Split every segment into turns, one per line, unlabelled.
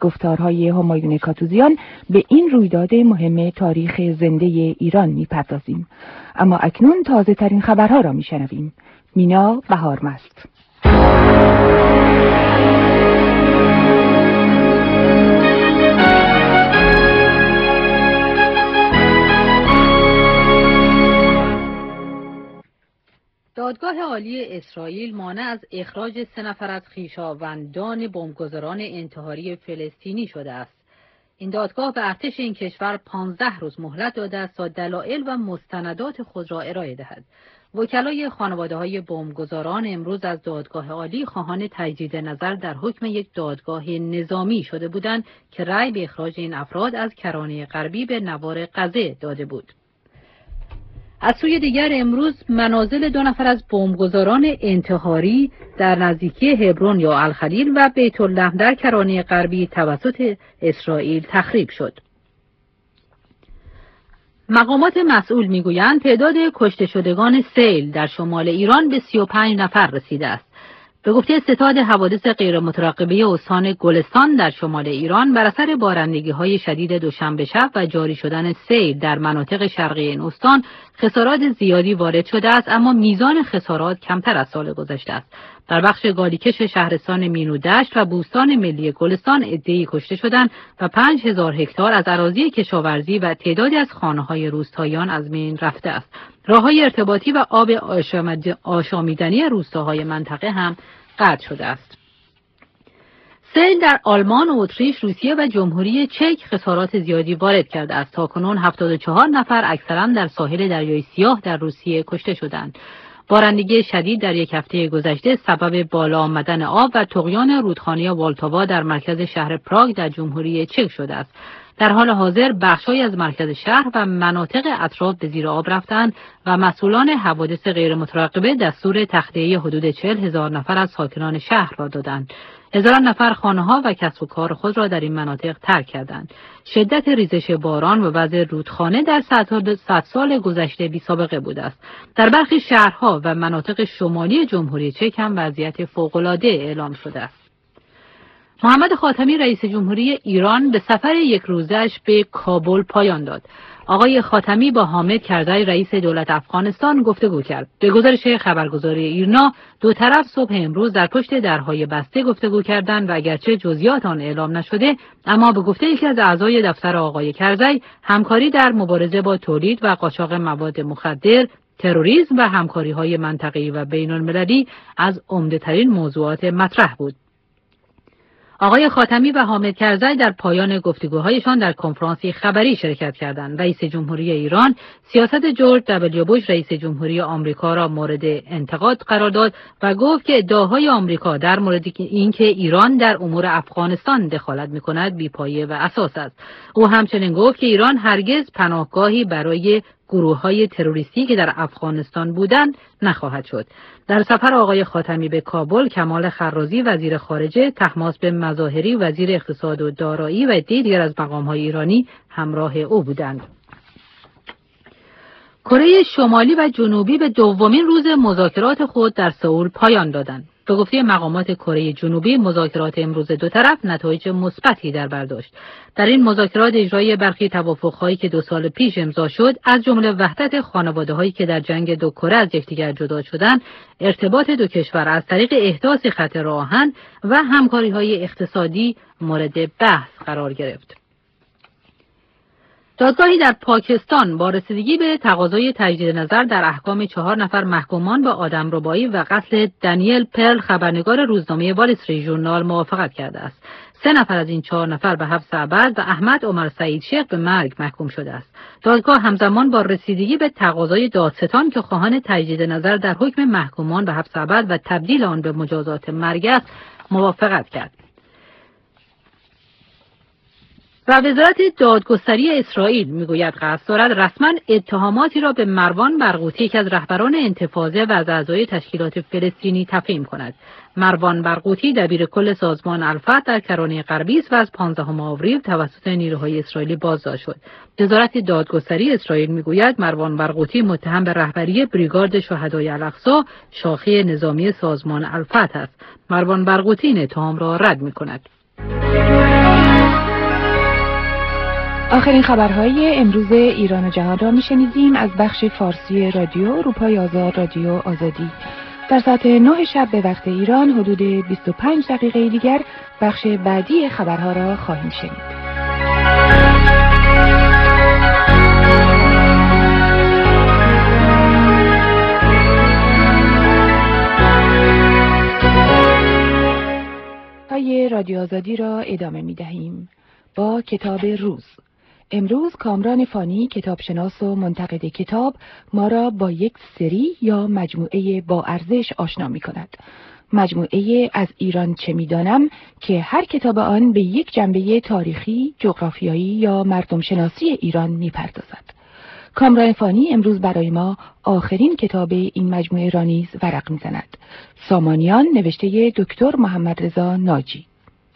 گفتارهای همایون کاتوزیان به این رویداد مهم تاریخ زنده ایران می‌پردازیم. اما اکنون تازه ترین خبرها را می‌شنویم. مینا بهارمست.
دادگاه عالی اسرائیل مانع از اخراج 3 نفر از خویشاوندان بمبگذاران انتحاری فلسطینی شده است. این دادگاه به ارتش این کشور 15 روز مهلت داده است تا دلایل و مستندات خود را ارائه دهد. وکلای خانواده‌های بمبگذاران امروز از دادگاه عالی خواهان تجدید نظر در حکم یک دادگاه نظامی شده بودند که رأی به اخراج این افراد از کرانه غربی به نوار غزه داده بود. از سوی دیگر امروز منازل 2 نفر از بمبگذاران انتحاری در نزدیکی هبرون یا الخلیل و بیت اللحم در کرانه غربی توسط اسرائیل تخریب شد. مقامات مسئول میگویند تعداد کشته شدگان سیل در شمال ایران به 35 نفر رسیده است. به گفته ستاد حوادث غیرمترقبه استان گلستان در شمال ایران، بر اثر بارندگی‌های شدید دوشنبه شب و جاری شدن سیل در مناطق شرقی این استان خسارات زیادی وارد شده است، اما میزان خسارات کمتر از سال گذشته است. در بخش گالیکش شهرستان مینودشت و بوستان ملی گلستان عده‌ای کشته شدند و 5000 هکتار از اراضی کشاورزی و تعدادی از خانه‌های روستاییان از بین رفته است. راه‌های ارتباطی و آب آشامیدنی روستاهای منطقه هم قطع شده است. سیل در آلمان، اتریش، روسیه و جمهوری چک خسارات زیادی وارد کرده است. تاکنون 74 نفر اکثرا در ساحل دریای سیاه در روسیه کشته شدند. بارندگی شدید در یک هفته گذشته سبب بالا آمدن آب و طغیان رودخانه والتاوا در مرکز شهر پراگ در جمهوری چک شده است. در حال حاضر بخش‌هایی از مرکز شهر و مناطق اطراف به زیر آب رفتند و مسئولان حوادث غیرمترقبه دستور تخلیه حدود 40,000 نفر از ساکنان شهر را دادند. هزاران نفر خانه‌ها و کسب و کار خود را در این مناطق ترک کردند. شدت ریزش باران و وضع رودخانه در 100 سال گذشته بی‌سابقه بوده است. در برخی شهرها و مناطق شمالی جمهوری چک هم وضعیت فوق‌العاده اعلام شده است. محمد خاتمی رئیس جمهوری ایران به سفر 1 روزه‌اش به کابل پایان داد. آقای خاتمی با حامد کرزی رئیس دولت افغانستان گفتگو کرد. به گزارش خبرگزاری ایرنا، 2 طرف صبح امروز در پشت درهای بسته گفتگو کردند و اگرچه جزئیات آن اعلام نشده، اما به گفته یکی از اعضای دفتر آقای کرزی، همکاری در مبارزه با تولید و قاچاق مواد مخدر، تروریسم و همکاری‌های منطقه‌ای و بین‌المللی از عمده‌ترین موضوعات مطرح بود. آقای خاتمی و حامد کرزی در پایان گفتگوهایشان در کنفرانسی خبری شرکت کردند. رئیس جمهوری ایران سیاست جورج دبلیو بوش رئیس جمهوری آمریکا را مورد انتقاد قرار داد و گفت که ادعاهای آمریکا در مورد اینکه ایران در امور افغانستان دخالت می‌کند بی‌پایه و اساس است. او همچنین گفت که ایران هرگز پناهگاهی برای گروه‌های تروریستی که در افغانستان بودند نخواهد شد. در سفر آقای خاتمی به کابل، کمال خرازی وزیر خارجه، طهماسب مظاهری وزیر اقتصاد و دارایی و عده‌ای دیگر از مقام‌های ایرانی همراه او بودند. کره شمالی و جنوبی به 2مین روز مذاکرات خود در سئول پایان دادند. به گفته مقامات کره جنوبی، مذاکرات امروز 2 طرف نتایج مثبتی در بر داشت. در این مذاکرات اجرای برخی توافق‌هایی که 2 سال پیش امضا شد، از جمله وحدت خانواده‌هایی که در جنگ 2 کره از یکدیگر جدا شدند، ارتباط 2 کشور از طریق احداث خط راه آهن و همکاری‌های اقتصادی مورد بحث قرار گرفت. دادگاهی در پاکستان با رسیدگی به تقاضای تجدید نظر در احکام 4 نفر محکومان به آدمربایی و قتل دنیل پرل خبرنگار روزنامه وال استریت ژورنال موافقت کرده است. 3 نفر از این 4 نفر به حبس ابد و احمد عمر سعید شیخ به مرگ محکوم شده است. دادگاه همزمان با رسیدگی به تقاضای دادستان که خواهان تجدید نظر در حکم محکومان به حبس ابد و تبدیل آن به مجازات مرگ است موافقت کرد. و وزارت دادگستری اسرائیل میگوید قصد دارد رسما اتهاماتی را به مروان برغوثی که از رهبران انتفاضه و از اعضای تشکیلات فلسطینی تفهیم کند. مروان برغوثی دبیرکل سازمان الفتح در کرانه غربی است و از 15 آوریل توسط نیروهای اسرائیلی بازداشت شد. وزارت دادگستری اسرائیل میگوید مروان برغوثی متهم به رهبری بریگارد شهدای الاقصی شاخه نظامی سازمان الفتح است. مروان برغوثی این اتهام را رد میکند.
آخرین خبرهای امروز ایران و جهان را میشنیدیم از بخش فارسی رادیو اروپای آزاد، رادیو آزادی. در ساعت 9 شب به وقت ایران حدود 25 دقیقه دیگر بخش بعدی خبرها را خواهیم شنید. رادیو آزادی را ادامه می دهیم با کتاب روز. امروز کامران فانی، کتابشناس و منتقد کتاب، ما را با یک سری یا مجموعه با ارزش آشنا می کند. مجموعه از ایران چه می دانم که هر کتاب آن به یک جنبه تاریخی، جغرافیایی یا مردم شناسی ایران می پردازد. کامران فانی امروز برای ما آخرین کتاب این مجموعه را نیز ورق می زند. سامانیان، نوشته دکتر محمد رضا ناجی.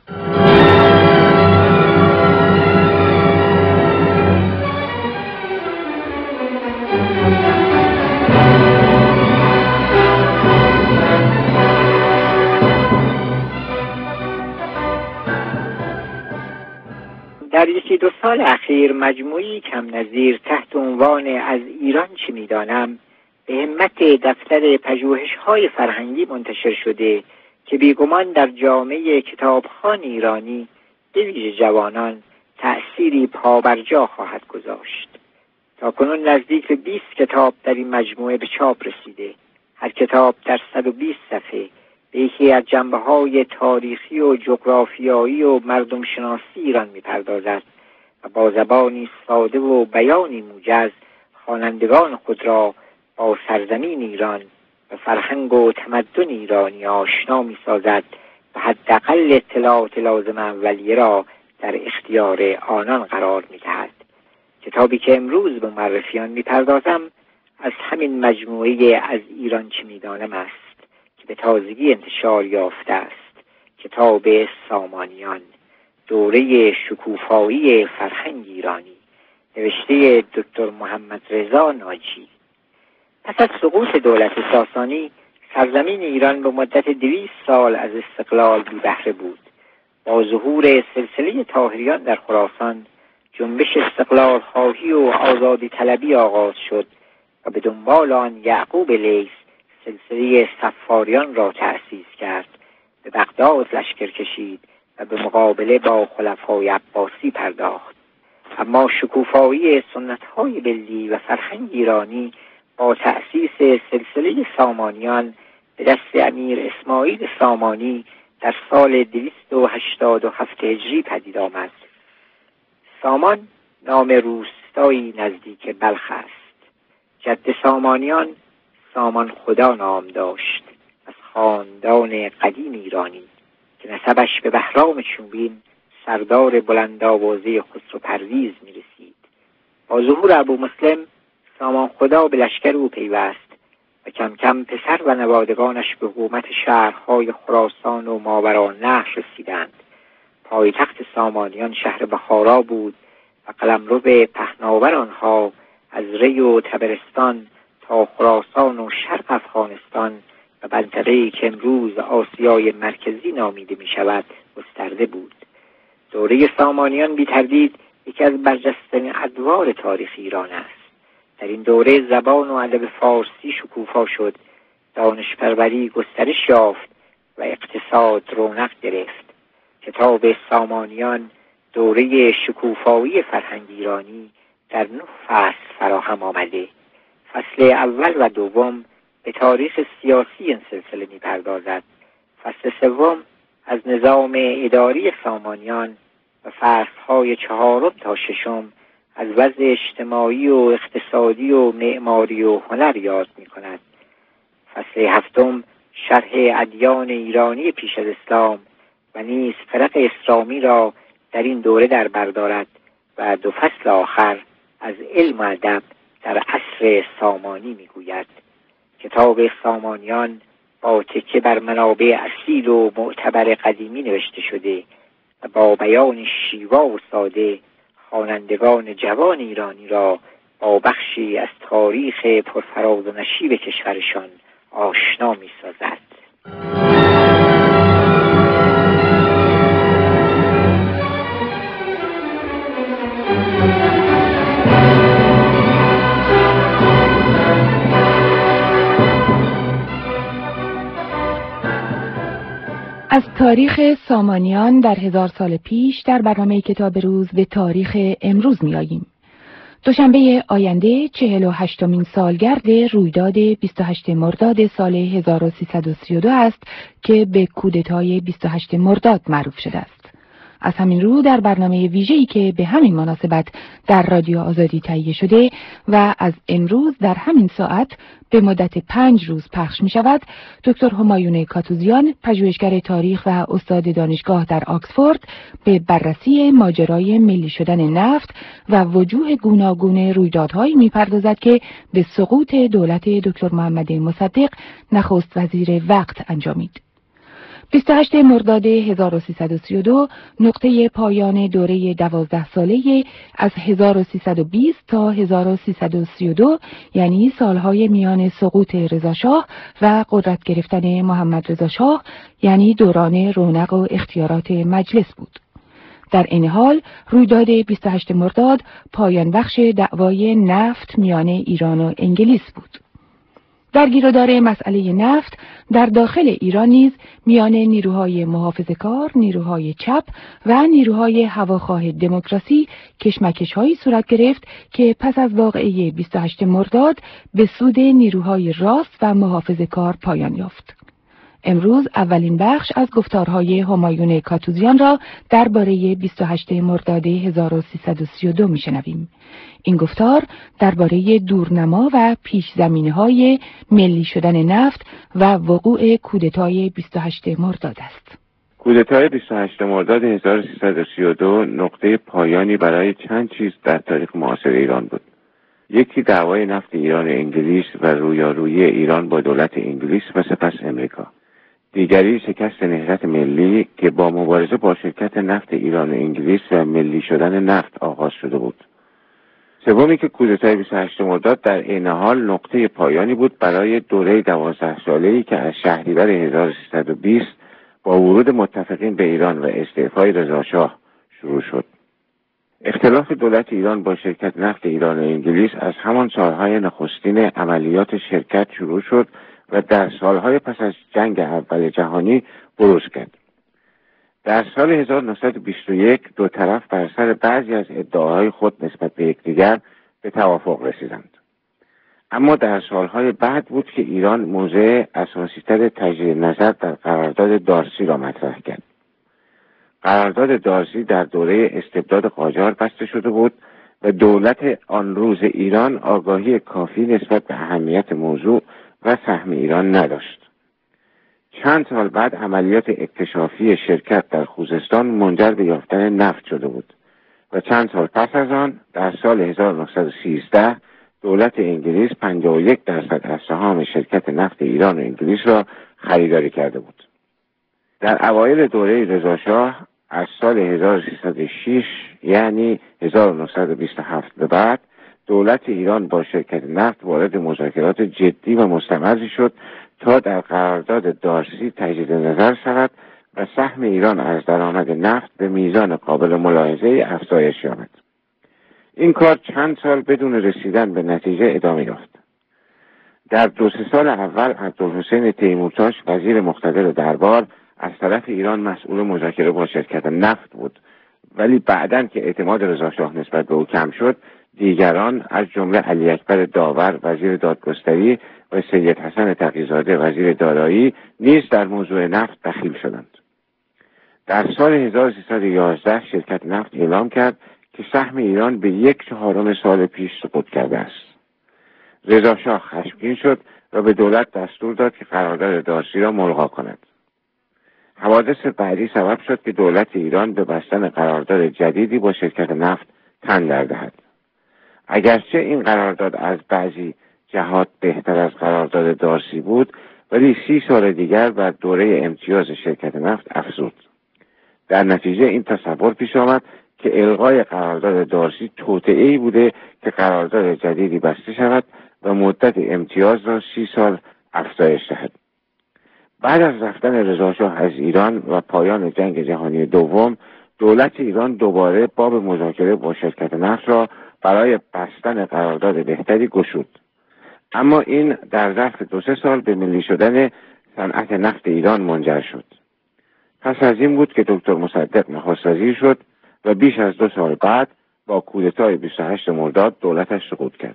در یکی دو سال اخیر مجموعی کم نظیر تحت عنوان از ایران چه میدانم به همت دفتر پژوهش‌های فرهنگی منتشر شده که بیگمان در جامعه کتابخوان ایرانی به ویژه جوانان تأثیری پابرجا خواهد گذاشت. تاکنون نزدیک به 20 کتاب در این مجموعه به چاپ رسیده. هر کتاب در 120 صفحه به یکی از جنبه‌های تاریخی و جغرافیایی و مردم شناسی ایران می‌پردازد و با زبانی ساده و بیانی موجز خوانندگان خود را با سرزمین ایران و فرهنگ و تمدن ایرانی آشنا می‌سازد و حداقل اطلاعات لازم اولیه را در اختیار آنان قرار می‌دهد. کتابی که امروز به معرفی آن می‌پردازم از همین مجموعه از ایران چه می‌دانم است که به تازگی انتشار یافته است. کتاب سامانیان، دوره شکوفایی فرهنگ ایرانی، نوشته دکتر محمد رضا ناجی. پس از سقوط دولت ساسانی سرزمین ایران به مدت 200 سال از استقلال بی بهره بود. با ظهور سلسله طاهریان در خراسان جنبش استقلال خواهی و آزادی طلبی آغاز شد و به دنبال آن یعقوب لیث سلسله صفاریان را تأسیس کرد. به بغداد لشکر کشید و به مقابله با خلفای عباسی پرداخت. اما شکوفایی سنت‌های ملی و فرهنگ ایرانی با تأسیس سلسله سامانیان به دست امیر اسماعیل سامانی در سال 287 هجری پدید آمد. سامان نام روستایی نزدیک بلخ است. جد سامانیان سامان خدا نام داشت، از خاندان قدیم ایرانی که نسبش به بهرام چوبین سردار بلندآوازه خسرو پرویز می رسید. با ظهور ابو مسلم سامان خدا به لشکر او پیوست و کم کم پسر و نوادگانش به حکومت شهرهای خراسان و ماوراءالنهر رسیدند. پایتخت سامانیان شهر بخارا بود و قلمرو پهناور آنها از ری و طبرستان تا خراسان و شرق افغانستان و منطقه‌ای که امروز آسیای مرکزی نامیده می شود گسترده بود. دوره سامانیان بی تردید یکی از برجسته‌ترین ادوار تاریخ ایران است. در این دوره زبان و ادب فارسی شکوفا شد، دانش پروری گسترش یافت و اقتصاد رونق گرفت. کتاب سامانیان، دوره شکوفایی فرهنگ ایرانی، در 9 فصل فراهم آمده. فصل اول و دوم به تاریخ سیاسی این سلسله می پردازد. فصل سوم از نظام اداری سامانیان و فصلهای 4 تا 6 از وضع اجتماعی و اقتصادی و معماری و هنر یاد می کند. فصل 7 شرح ادیان ایرانی پیش از اسلام و نیز فرق اسلامی را در این دوره در بر دارد و 2 فصل آخر از علم و ادب در عصر سامانی میگوید. کتاب سامانیان با تکیه بر منابع اصیل و معتبر قدیمی نوشته شده و با بیان شیوا و ساده خوانندگان جوان ایرانی را با بخشی از تاریخ پرفراز و نشیب کشورشان آشنا می‌سازد.
از تاریخ سامانیان در 1000 سال پیش در برنامه کتاب روز به تاریخ امروز می آییم. دوشنبه آینده 48مین سالگرد رویداد 28 مرداد سال 1332 است که به کودتای 28 مرداد معروف شده است. از همین رو در برنامه ویژه‌ای که به همین مناسبت در رادیو آزادی تهیه شده و از امروز در همین ساعت به مدت 5 روز پخش می شود، دکتر همایون کاتوزیان، پژوهشگر تاریخ و استاد دانشگاه در آکسفورد، به بررسی ماجرای ملی شدن نفت و وجوه گوناگون رویدادهایی می پردازد که به سقوط دولت دکتر محمد مصدق نخست وزیر وقت انجامید. 28 مرداد 1332 نقطه پایان دوره 12 ساله از 1320 تا 1332 یعنی سالهای میان سقوط رضاشاه و قدرت گرفتن محمد رضاشاه یعنی دوران رونق و اختیارات مجلس بود. در این حال رویداد 28 مرداد پایان بخش دعوای نفت میان ایران و انگلیس بود. در گیرودار مسئله نفت در داخل ایران نیز میان نیروهای محافظه‌کار، نیروهای چپ و نیروهای هواخواه دموکراسی کشمکش‌هایی صورت گرفت که پس از واقعه 28 مرداد به سود نیروهای راست و محافظه‌کار پایان یافت. امروز اولین بخش از گفتارهای همایون کاتوزیان را درباره 28 مرداد 1332 میشنویم. این گفتار درباره دورنما و پیش زمینه‌های ملی شدن نفت و وقوع کودتای 28 مرداد است.
کودتای 28 مرداد 1332 نقطه پایانی برای چند چیز در تاریخ معاصر ایران بود. یکی دعوای نفت ایران و انگلیس و رویارویی ایران با دولت انگلیس و سپس امریکا. دیگری شکست نهضت ملی که با مبارزه با شرکت نفت ایران و انگلیس و ملی شدن نفت آغاز شده بود. سومی که کودتای 28 مرداد در عین حال نقطه پایانی بود برای دوره 12 ساله‌ای که از شهریور 1320 با ورود متفقین به ایران و استعفای رضاشاه شروع شد. اختلاف دولت ایران با شرکت نفت ایران و انگلیس از همان سالهای نخستین عملیات شرکت شروع شد و در سالهای پس از جنگ اول جهانی بروز کرد. در سال 1921 دو طرف بر سر بعضی از ادعاهای خود نسبت به یکدیگر به توافق رسیدند. اما در سالهای بعد بود که ایران موضع اساسی‌تر تجدید نظر در قرارداد دارسی را مطرح کرد. قرارداد دارسی در دوره استبداد قاجار بسته شده بود و دولت آن روز ایران آگاهی کافی نسبت به اهمیت موضوع و سهم ایران نداشت. چند سال بعد عملیات اکتشافی شرکت در خوزستان منجر به یافتن نفت شده بود و چند سال پس از آن در سال 1913 دولت انگلیس 51% از سهام شرکت نفت ایران و انگلیس را خریداری کرده بود. در اوایل دوره رضاشاه از سال 1306 یعنی 1927 به بعد دولت ایران با شرکت نفت وارد مذاکرات جدی و مستمری شد تا در قرارداد دارسی تجدید نظر شود و سهم ایران از درآمد نفت به میزان قابل ملاحظه افزایش یابد. این کار چند سال بدون رسیدن به نتیجه ادامه یافت. در 2-3 سال اول عبدالحسین تیمورتاش وزیر مقتدر دربار از طرف ایران مسئول مذاکره با شرکت نفت بود، ولی بعداً که اعتماد رضاشاه نسبت به او کم شد، دیگران از جمله علی اکبر داور وزیر دادگستری و سید حسن تقی‌زاده وزیر دارایی نیز در موضوع نفت دخیل شدند. در سال 1311 شرکت نفت اعلام کرد که سهم ایران به 1/4 سال پیش سقوط کرده است. رضاشاه خشمگین شد و به دولت دستور داد که قرارداد دارسی را ملغا کند. حوادث بعدی سبب شد که دولت ایران به بستن قرارداد جدیدی با شرکت نفت تن در دهد. اگرچه این قرارداد از بعضی جهات بهتر از قرارداد دارسی بود، ولی 30 سال دیگر بر دوره امتیاز شرکت نفت افزود. در نتیجه این تصور پیش آمد که الغای قرارداد دارسی توطئه‌ای بوده که قرارداد جدیدی بسته شود و مدت امتیاز را 30 سال افزایش دهد. بعد از رفتن رضاشاه از ایران و پایان جنگ جهانی دوم، دولت ایران دوباره باب مذاکره با شرکت نفت را برای بستن قرارداد بهتری گشود. اما این در ظرف 2-3 سال به ملی شدن صنعت نفت ایران منجر شد. پس از این بود که دکتر مصدق نخست وزیر شد و بیش از 2 سال بعد با کودتای 28 مرداد دولتش سقوط کرد.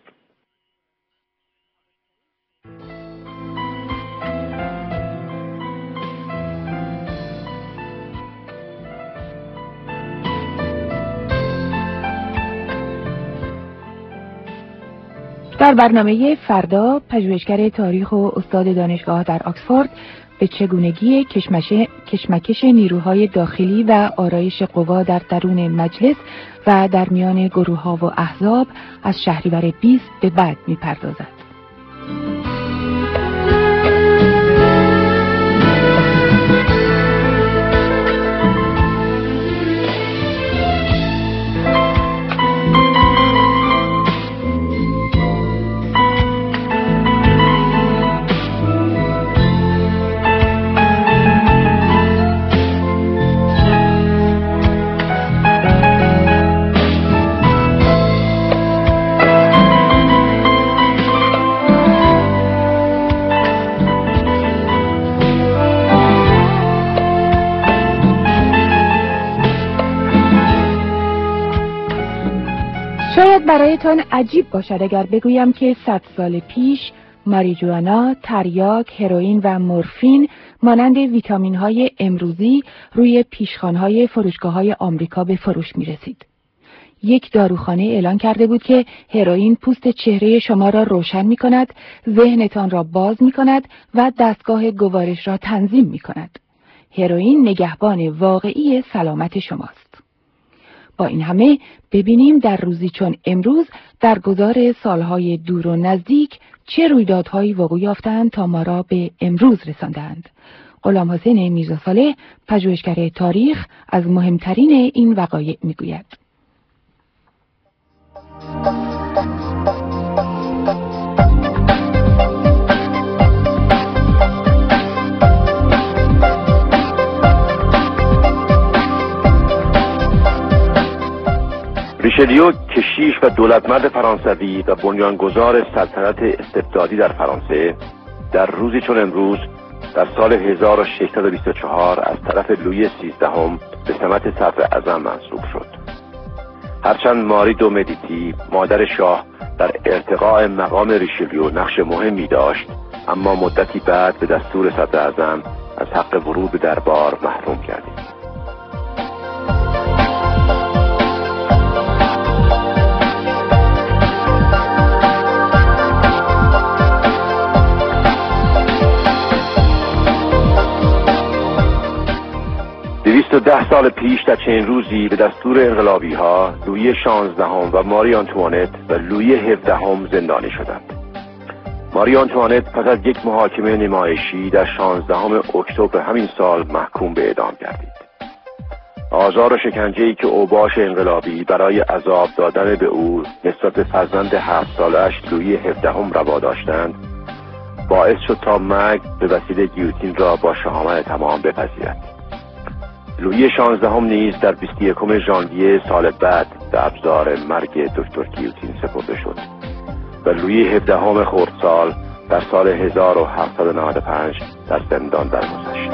در برنامه فردا پژوهشگر تاریخ و استاد دانشگاه در آکسفورد به چگونگی کشمکش نیروهای داخلی و آرایش قوا در درون مجلس و در میان گروه‌ها و احزاب از شهریور 20 به بعد می‌پردازد. شاید برایتان عجیب باشد اگر بگویم که 100 سال پیش ماریجوانا، تریاک، هروئین و مورفین مانند ویتامین‌های امروزی روی پیشخوان‌های فروشگاه‌های آمریکا به فروش می‌رسید. یک داروخانه اعلان کرده بود که هروئین پوست چهره شما را روشن می‌کند، ذهنتان را باز می‌کند و دستگاه گوارش را تنظیم می‌کند. هروئین نگهبان واقعی سلامت شماست. با این همه ببینیم در روزی چون امروز در گذار سالهای دور و نزدیک چه رویدادهایی وقوع یافتند تا ما را به امروز رساندند. غلامحسین میرزاصالح پژوهشگر تاریخ از مهمترین این وقایع میگوید.
ریشلیو کشیش و دولتمرد فرانسوی و بنیانگذار سلطنت استبدادی در فرانسه در روزی چون امروز در سال 1624 از طرف لویی 13 به سمت صدراعظم منصوب شد. هرچند ماری دو مدیتی مادر شاه در ارتقاء مقام ریشلیو نقش مهمی داشت، اما مدتی بعد به دستور صدراعظم از حق ورود به دربار محروم گردید. و 10 سال پیش در چنین روزی به دستور انقلابی ها لویی 16 و ماری آنتوانت و لویی 17 زندانی شدند. ماری آنتوانت پس از یک محاکمه نمایشی در 16 اکتبر همین سال محکوم به اعدام گردید. آزار و شکنجه‌ای که اوباش انقلابی برای عذاب دادن به او نسبت به فرزند 7 سالش لویی 17 روا داشتند باعث شد تا مرگ به وسیله گیوتین را با شهامت تمام بپذیرد. لویی 16 نیز در 21 ژانویه سال بعد به ابزار مرگ دکتر گیوتین سپرده شد و لویی 17 خردسال در سال 1795 در زندان درگذشت.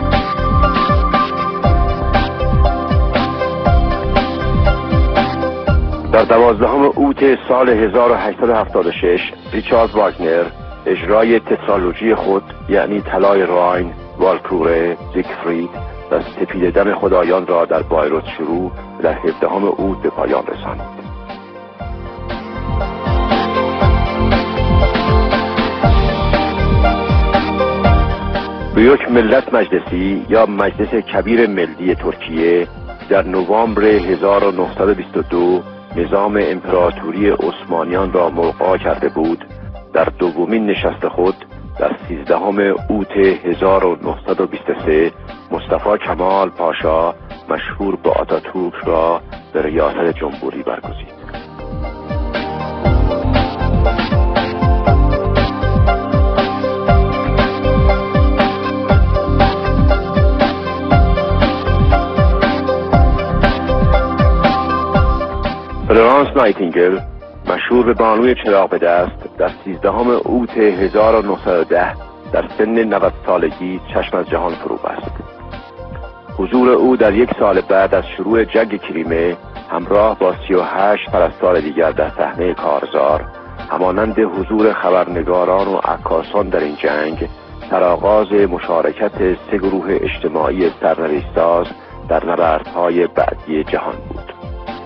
در 12 اوت سال 1876 ریچارد واگنر اجرای تترالوژی خود یعنی طلای راین، والکوره، زیگفرید و سپیددم خدایان را در بایروت شروع در 17 اوت به پایان رساند. به یک ملت مجلسی یا مجلس کبیر ملی ترکیه در نوامبر 1922 نظام امپراتوری عثمانیان را ملغا کرده بود. در دومین نشست خود در 13 اوت 1923 مصطفی کمال پاشا مشهور به آتاتورک را به ریاست جمهوری برگزید. فلورانس نایتینگل مشهور به بانوی چراغ به دست در 13 اوت 1910 در سن 90 سالگی چشم از جهان فرو بست. حضور او در یک سال بعد از شروع جنگ کریمه همراه با 38 پرستار دیگر در صحنه کارزار، همانند حضور خبرنگاران و عکاسان در این جنگ، سرآغاز مشارکت 3 گروه اجتماعی سرنوشت‌ساز در نبردهای بعدی جهان بود.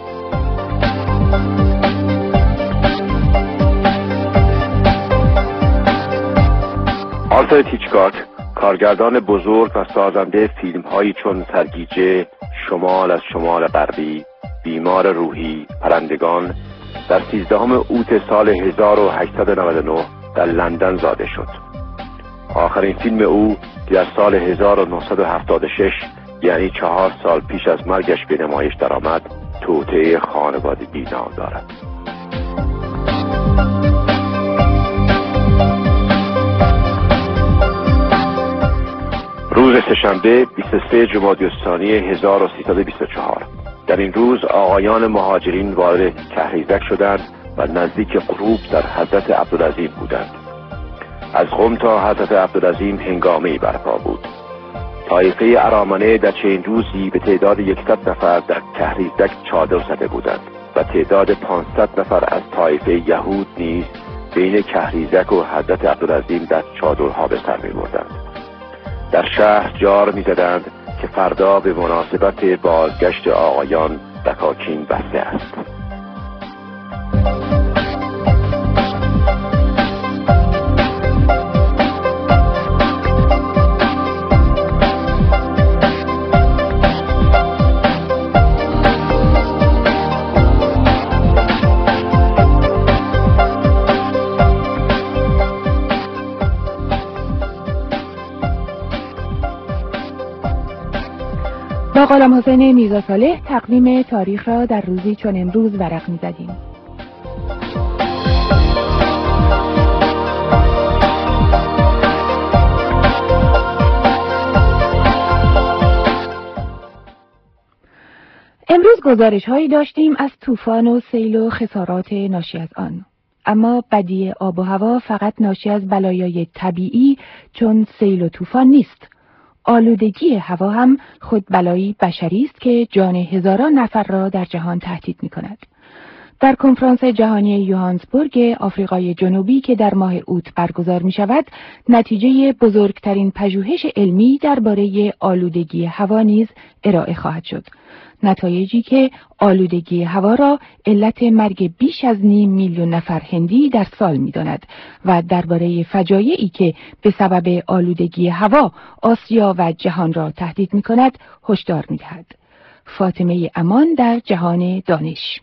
آلفرد هیچکاک، کارگردان بزرگ و سازنده فیلم‌هایی چون سرگیجه، شمال از شمال غربی، بیمار روحی، پرندگان، در 13 اوت سال 1899 در لندن زاده شد. آخرین فیلم او که در سال 1976 یعنی 4 سال پیش از مرگش به نمایش درآمد، توطئه خانوادگی نام دارد. روز سه‌شنبه 23 جمادی الثانی 1324. در این روز آقایان مهاجرین وارد کهریزک شدند و نزدیک غروب در حضرت عبدالعظیم بودند. از قم تا حضرت عبدالعظیم هنگامه‌ای برپا بود. طایفه ارامنه در چند روزی به تعداد 100 نفر در کهریزک چادر زده بودند و تعداد 500 نفر از طایفه یهود نیز بین کهریزک و حضرت عبدالعظیم در چادرها به سر می‌بردند. در شهر جار می‌زدند که فردا به مناسبت بازگشت آقایان دکاکین بسته است.
با غلام حسین میرزا صالح تقویم تاریخ را در روزی چون امروز ورق می‌زدیم. امروز گزارش‌هایی داشتیم از طوفان و سیل و خسارات ناشی از آن. اما بدی آب و هوا فقط ناشی از بلایای طبیعی چون سیل و طوفان نیست. آلودگی هوا هم خود بلایی بشری است که جان هزاران نفر را در جهان تهدید می‌کند. در کنفرانس جهانی یوهانسبورگ آفریقای جنوبی که در ماه اوت برگزار می‌شود، نتیجه بزرگترین پژوهش علمی درباره آلودگی هوا نیز ارائه خواهد شد. نتایجی که آلودگی هوا را علت مرگ بیش از 5 میلیون نفر هندی در سال می‌داند و درباره فجایعی که به سبب آلودگی هوا آسیا و جهان را تهدید می‌کند هشدار می‌دهد. فاطمه امان در جهان دانش.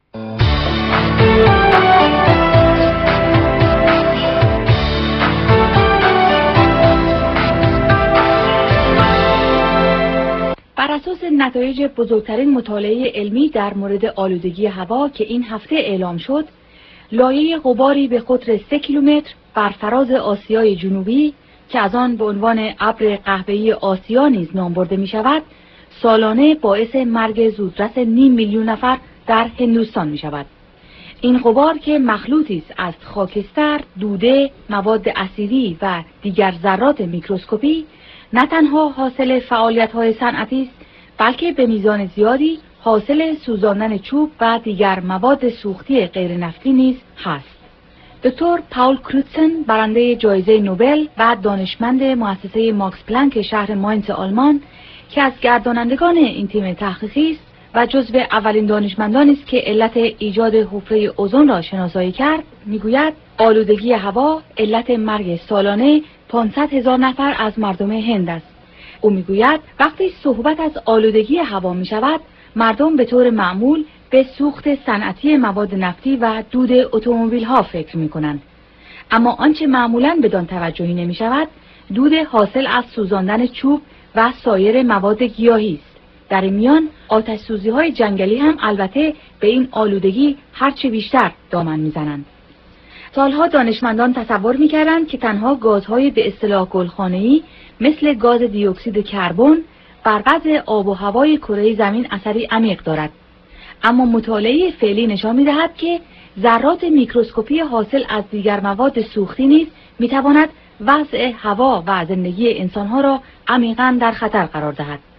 بر اساس نتایج بزرگترین مطالعه علمی در مورد آلودگی هوا که این هفته اعلام شد، لایه غباری به قطر 3 کیلومتر بر فراز آسیای جنوبی که از آن به عنوان ابر قهوه‌ای آسیا نیز نام برده می شود، سالانه باعث مرگ زودرس 5 میلیون نفر در هندوستان می شود. این غبار که مخلوطی است از خاکستر، دوده، مواد اسیدی و دیگر ذرات میکروسکوپی، نه تنها حاصل فعالیت‌های صنعتی است، بلکه به میزان زیادی حاصل سوزاندن چوب و دیگر مواد سوختی غیر نفتی نیز هست. دکتر پاول کروتسن، برنده جایزه نوبل و دانشمند مؤسسه ماکس پلانک شهر ماینز آلمان که از گردانندگان این تیم تحقیقی است و جزو اولین دانشمندانی است که علت ایجاد حفره اوزون را شناسایی کرد، میگوید آلودگی هوا علت مرگ سالانه 500,000 نفر از مردم هند است. او میگوید وقتی صحبت از آلودگی هوا می شود، مردم به طور معمول به سوخت صنعتی مواد نفتی و دود اتومبیل ها فکر می کنند. اما آنچه معمولاً بدان توجهی نمی شود، دود حاصل از سوزاندن چوب و سایر مواد گیاهی است. در این میان آتش سوزی های جنگلی هم البته به این آلودگی هرچه بیشتر دامن می زنند. سالها دانشمندان تصور می‌کردند که تنها گازهای به اصطلاح گلخانه‌ای مثل گاز دی اکسید کربن بر وضع آب و هوای کره زمین اثری عمیق دارد. اما مطالعه فعلی نشان می‌دهد که ذرات میکروسکوپی حاصل از دیگر مواد سوختی نیز می‌تواند وضع هوا و زندگی انسان‌ها را عمیقاً در خطر قرار دهد.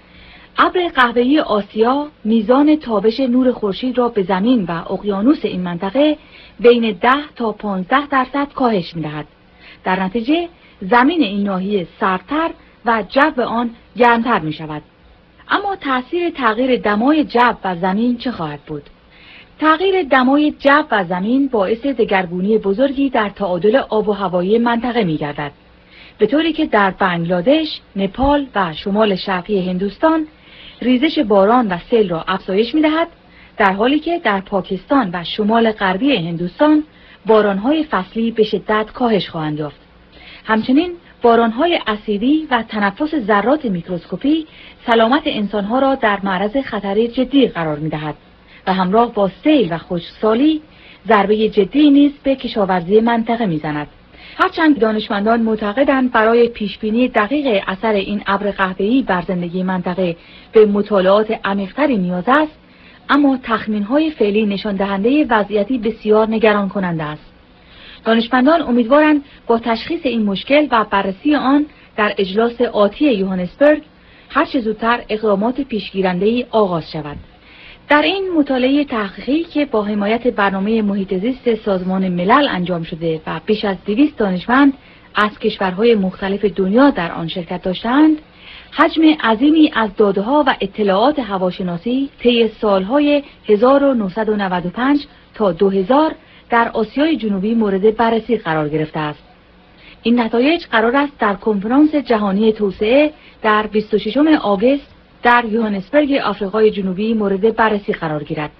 ابر قهوه‌ای آسیا میزان تابش نور خورشید را به زمین و اقیانوس این منطقه بین 10 تا 15% کاهش می‌دهد. در نتیجه زمین این ناحیه سردتر و جو آن گرمتر می‌شود. اما تأثیر تغییر دمای جو و زمین چه خواهد بود؟ تغییر دمای جو و زمین باعث دگرگونی بزرگی در تعادل آب و هوایی منطقه می‌گردد، به طوری که در بنگلادش، نپال و شمال شرقی هندوستان ریزش باران و سیل را افزایش می‌دهد، در حالی که در پاکستان و شمال غربی هندوستان باران‌های فصلی به شدت کاهش خواهند یافت. همچنین باران‌های اسیدی و تنفس ذرات میکروسکوپی سلامت انسان‌ها را در معرض خطر جدی قرار می‌دهد و همراه با سیل و خشکسالی ضربه جدی نیز به کشاورزی منطقه می‌زند. هرچند دانشمندان معتقدند برای پیشبینی دقیق اثر این ابر قهوه‌ای بر زندگی منطقه به مطالعات عمیق‌تری نیاز است، اما تخمین‌های فعلی نشان دهنده وضعیتی بسیار نگران کننده است. دانشمندان امیدوارند با تشخیص این مشکل و بررسی آن در اجلاس آتی یوهانسبرگ هر چه زودتر اقدامات پیشگیرنده‌ای آغاز شود. در این مطالعه تحقیقی که با حمایت برنامه محیط زیست سازمان ملل انجام شده و بیش از 200 دانشمند از کشورهای مختلف دنیا در آن شرکت داشتند، حجم عظیمی از داده‌ها و اطلاعات هواشناسی طی سالهای 1995 تا 2000 در آسیای جنوبی مورد بررسی قرار گرفته است. این نتایج قرار است در کنفرانس جهانی توسعه در 26 آگوست در یوهانسبرگ آفریقای جنوبی مورد بررسی قرار گیرد.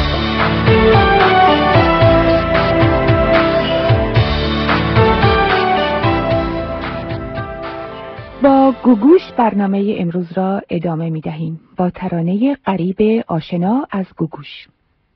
با گوگوش برنامه امروز را ادامه می دهیم با ترانه غریب آشنا از گوگوش.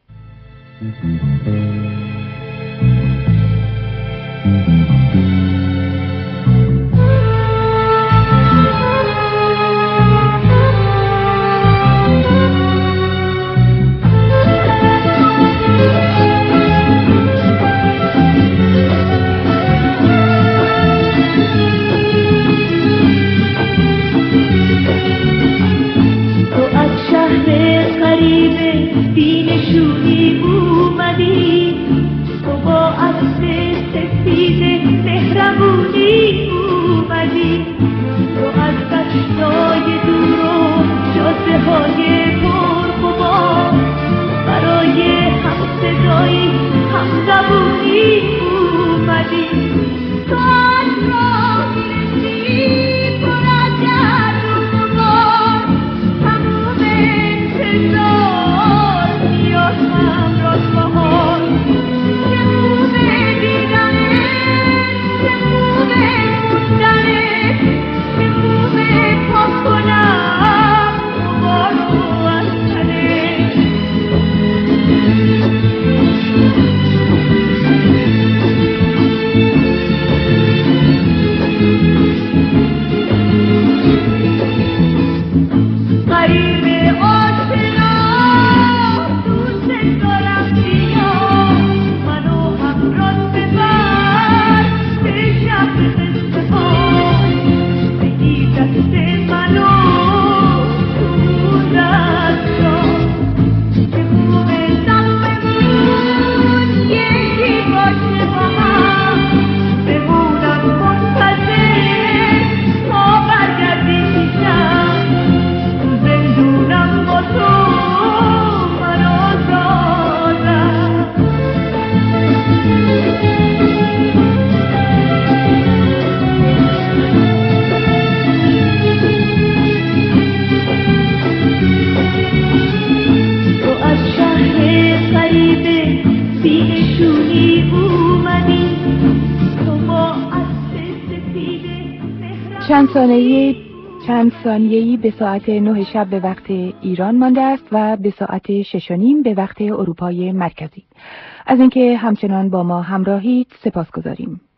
چند ثانیه‌ای به ساعت 9 شب به وقت ایران مانده است و به ساعت 6:30 به وقت اروپای مرکزی. از اینکه همچنان با ما همراهید سپاسگزاریم.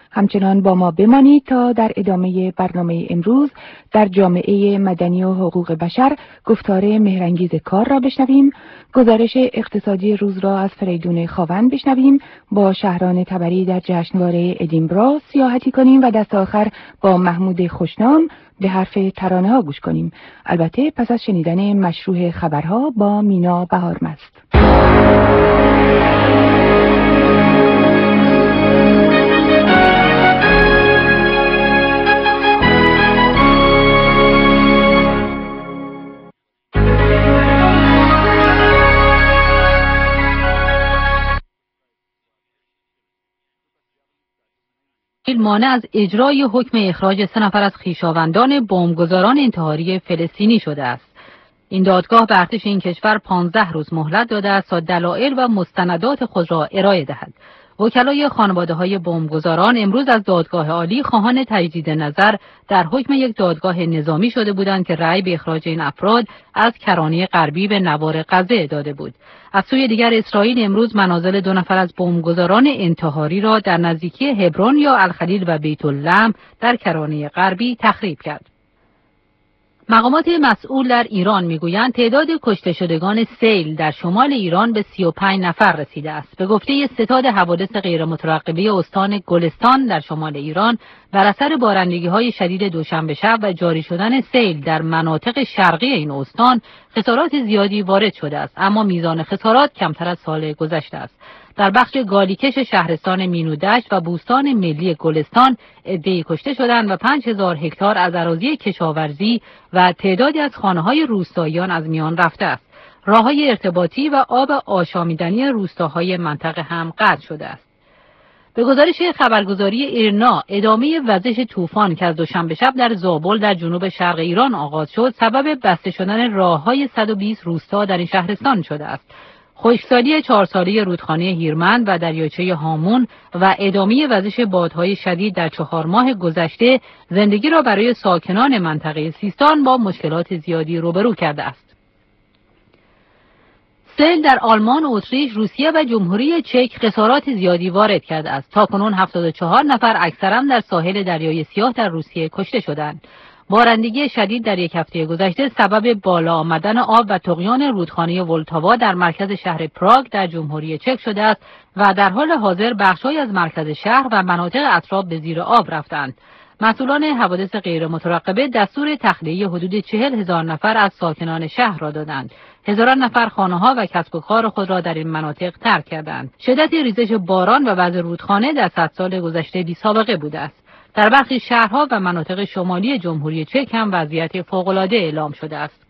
همچنان با ما بمانید تا در ادامه برنامه امروز در جامعه مدنی و حقوق بشر گفتار مهرانگیز کار را بشنویم، گزارش اقتصادی روز را از فریدون خاوند بشنویم، با شهران تبری در جشنواره ادینبرا سیاحتی کنیم و دست آخر با محمود خوشنام به حرف ترانه ها گوش کنیم. البته پس از شنیدن مشروع خبرها با مینا بهارمست.
مانع از اجرای حکم اخراج 3 نفر از خویشاوندان بمبگذاران انتحاری فلسطینی شده است. این دادگاه به ارتش این کشور 15 روز مهلت داده است تا دلایل و مستندات خود را ارائه دهد. وکلای خانواده‌های بمبگذاران امروز از دادگاه عالی خواهان تجدید نظر در حکم یک دادگاه نظامی شده بودند که رأی به اخراج این افراد از کرانه غربی به نوار غزه داده بود. از سوی دیگر اسرائیل امروز منازل 2 نفر از بمبگذاران انتحاری را در نزدیکی هبرون یا الخلیل و بیت اللحم در کرانه غربی تخریب کرد. مقامات مسئول در ایران میگویند تعداد کشته شدگان سیل در شمال ایران به 35 نفر رسیده است. به گفته ستاد حوادث غیرمترقبه استان گلستان در شمال ایران، بر اثر بارندگی‌های شدید دوشنبه شب و جاری شدن سیل در مناطق شرقی این استان، خسارات زیادی وارد شده است، اما میزان خسارات کمتر از سال گذشته است. در بخش گالیکش شهرستان مینودشت و بوستان ملی گلستان عده‌ای کشته شدند و 5000 هکتار از اراضی کشاورزی و تعدادی از خانه‌های روستاییان از میان رفته است. راه‌های ارتباطی و آب آشامیدنی روستاهای منطقه هم قطع شده است. به گزارش خبرگزاری ایرنا، ادامه وزش طوفان که از دوشنبه شب در زابل در جنوب شرق ایران آغاز شد، سبب بسته شدن راه‌های 120 روستا در این شهرستان شده است. خشکسالی 4 ساله رودخانه هیرمند و دریاچه هامون و ادامه وزش بادهای شدید در 4 ماه گذشته زندگی را برای ساکنان منطقه سیستان با مشکلات زیادی روبرو کرده است. سیل در آلمان، اتریش، روسیه و جمهوری چک خسارات زیادی وارد کرده است. تاکنون 74 نفر اکثرا در ساحل دریای سیاه در روسیه کشته شدند. بارندگی شدید در یک هفته گذشته سبب بالا آمدن آب و طغیان رودخانه ولتاوا در مرکز شهر پراگ در جمهوری چک شده است و در حال حاضر بخش‌هایی از مرکز شهر و مناطق اطراف به زیر آب رفتند. مسئولان حوادث غیر مترقبه دستور تخلیه حدود 40,000 نفر از ساکنان شهر را دادند. هزاران نفر خانه‌ها و کسب و کار خود را در این مناطق ترک کردند. شدت ریزش باران و وضع رودخانه در 100 سال گذشته بی‌سابقه بوده است. در برخی شهرها و مناطق شمالی جمهوری چک هم وضعیت فوق‌العاده اعلام شده است.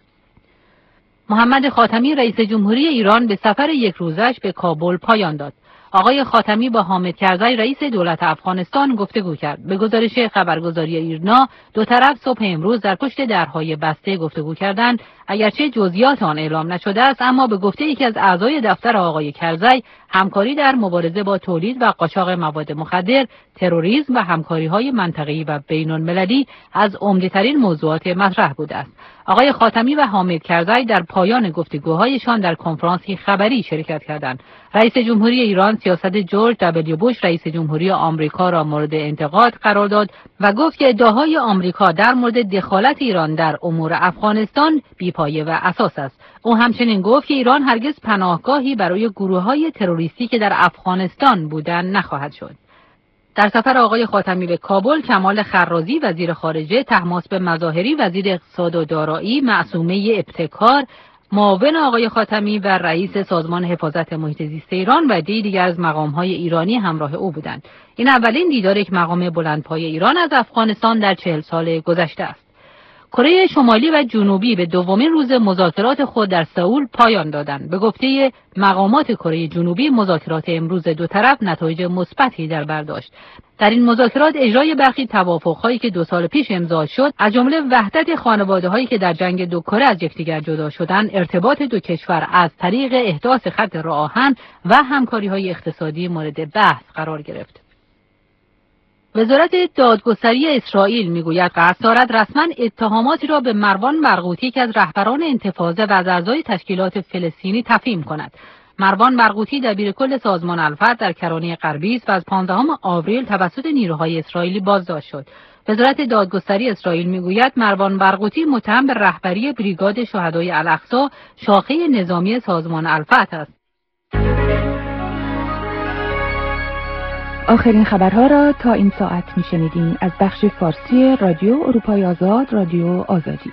محمد خاتمی رئیس جمهوری ایران به سفر 1 روزش به کابل پایان داد. آقای خاتمی با حامد کرزی رئیس دولت افغانستان گفتگو کرد. به گزارش خبرگزاری ایرنا، 2 طرف صبح امروز در پشت درهای بسته گفتگو کردند. اگرچه جزئیات آن اعلام نشده است، اما به گفته یکی از اعضای دفتر آقای کرزی، همکاری در مبارزه با تولید و قاچاق مواد مخدر، تروریسم و همکاری‌های منطقه‌ای و بین‌المللی از عمده‌ترین موضوعات مطرح بوده است. آقای خاتمی و حامد کرزی در پایان گفتگوهایشان در کنفرانسی خبری شرکت کردند. رئیس جمهوری ایران سیاست جورج دبلیو بوش رئیس جمهوری آمریکا را مورد انتقاد قرار داد و گفت که ادعاهای آمریکا در مورد دخالت ایران در امور افغانستان بی‌پایه و اساس است. او همچنین گفت که ایران هرگز پناهگاهی برای گروه‌های تروریستی که در افغانستان بودند نخواهد شد. در سفر آقای خاتمی به کابل، کمال خرازی وزیر خارجه، طهماسب مظاهری وزیر اقتصاد و دارایی، معصومه ابتکار معاون آقای خاتمی و رئیس سازمان حفاظت محیط زیست ایران و دیگر از مقام‌های ایرانی همراه او بودند. این اولین دیدار یک مقام بلندپایه ایران از افغانستان در 40 سال گذشته است. کره شمالی و جنوبی به دومین روز مذاکرات خود در سئول پایان دادند. به گفته مقامات کره جنوبی، مذاکرات امروز 2 طرف نتایج مثبتی در بر داشت. در این مذاکرات اجرای برخی توافق‌هایی که 2 سال پیش امضا شد، از جمله وحدت خانواده‌هایی که در جنگ 2 کره از یکدیگر جدا شدند، ارتباط 2 کشور از طریق احداث خط راه آهن و همکاری‌های اقتصادی مورد بحث قرار گرفت. وزارت دادگستری اسرائیل میگوید قصد دارد رسما اتهاماتی را به مروان برغوثی که از رهبران انتفاضه و از اعضای تشکیلات فلسطینی تفهیم کند. مروان برغوثی دبیر کل سازمان الفتح در کرانه غربی است و از 15 آوریل توسط نیروهای اسرائیلی بازداشت شد. وزارت دادگستری اسرائیل میگوید مروان برغوثی متهم به رهبری بریگاد شهدای الاقصی شاخه نظامی سازمان الفتح است.
آخرین خبرها را تا این ساعت میشنیدین از بخش فارسی رادیو اروپای آزاد، رادیو آزادی.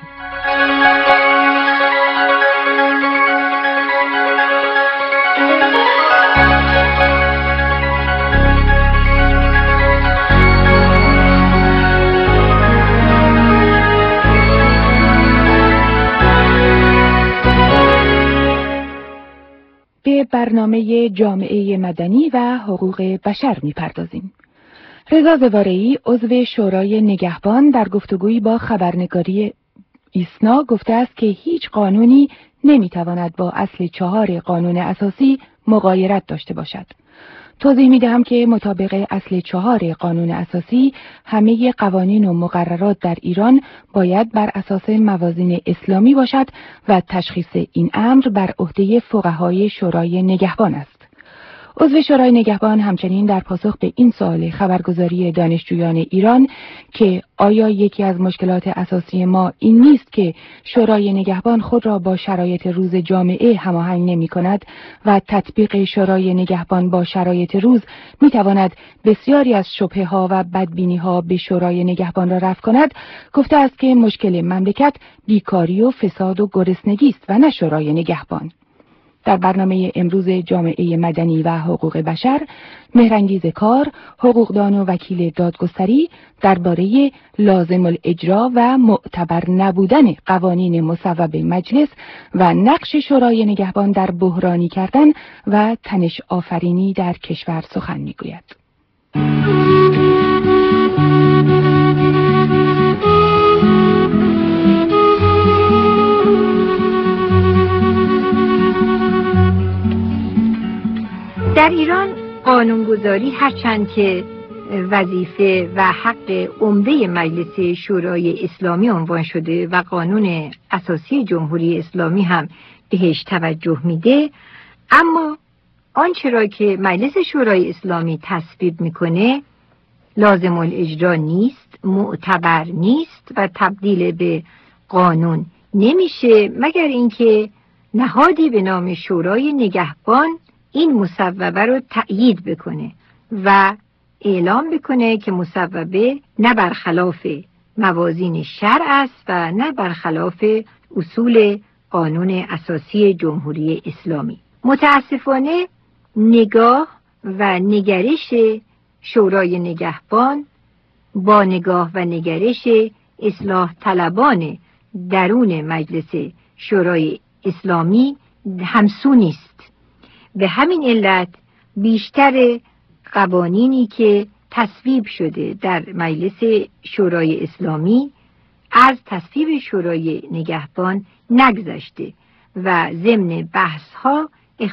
به برنامه جامعه مدنی و حقوق بشر می‌پردازیم. رضا زوارعی عضو شورای نگهبان در گفتگویی با خبرنگاری ایسنا گفته است که هیچ قانونی نمی‌تواند با اصل 4 قانون اساسی مغایرت داشته باشد. توضیح می‌دهم که مطابق اصل 4 قانون اساسی همه قوانین و مقررات در ایران باید بر اساس موازین اسلامی باشد و تشخیص این امر بر عهده فقهای شورای نگهبان است. عضو شورای نگهبان همچنین در پاسخ به این سوال خبرگزاری دانشجویان ایران که آیا یکی از مشکلات اساسی ما این نیست که شورای نگهبان خود را با شرایط روز جامعه هماهنگ نمی‌کند و تطبیق شورای نگهبان با شرایط روز می‌تواند بسیاری از شبهه‌ها و بدبینی‌ها به شورای نگهبان را رفع کند، گفته است که مشکل مملکت بیکاری و فساد و گرسنگی است و نه شورای نگهبان. در برنامه امروز جامعه مدنی و حقوق بشر، مهرانگیز کار، حقوقدان و وکیل دادگستری درباره لازم الاجرا و معتبر نبودن قوانین مصوب مجلس و نقش شورای نگهبان در بحرانی کردن و تنش آفرینی در کشور سخن میگوید.
در ایران قانونگذاری هرچند که وظیفه و حق عمده مجلس شورای اسلامی عنوان شده و قانون اساسی جمهوری اسلامی هم بهش توجه میده، اما آنچه را که مجلس شورای اسلامی تصویب میکنه لازم الاجرا نیست، معتبر نیست و تبدیل به قانون نمیشه مگر اینکه نهادی به نام شورای نگهبان این مصوبه رو تأیید بکنه و اعلام بکنه که مصوبه نه برخلاف موازین شرع است و نه برخلاف اصول قانون اساسی جمهوری اسلامی. متاسفانه نگاه و نگرش شورای نگهبان با نگاه و نگرش اصلاح طلبان درون مجلس شورای اسلامی همسو نیست. به همین علت بیشتر قوانینی که تصویب شده در مجلس شورای اسلامی از تصویب شورای نگهبان نگذشته و ضمن بحث‌ها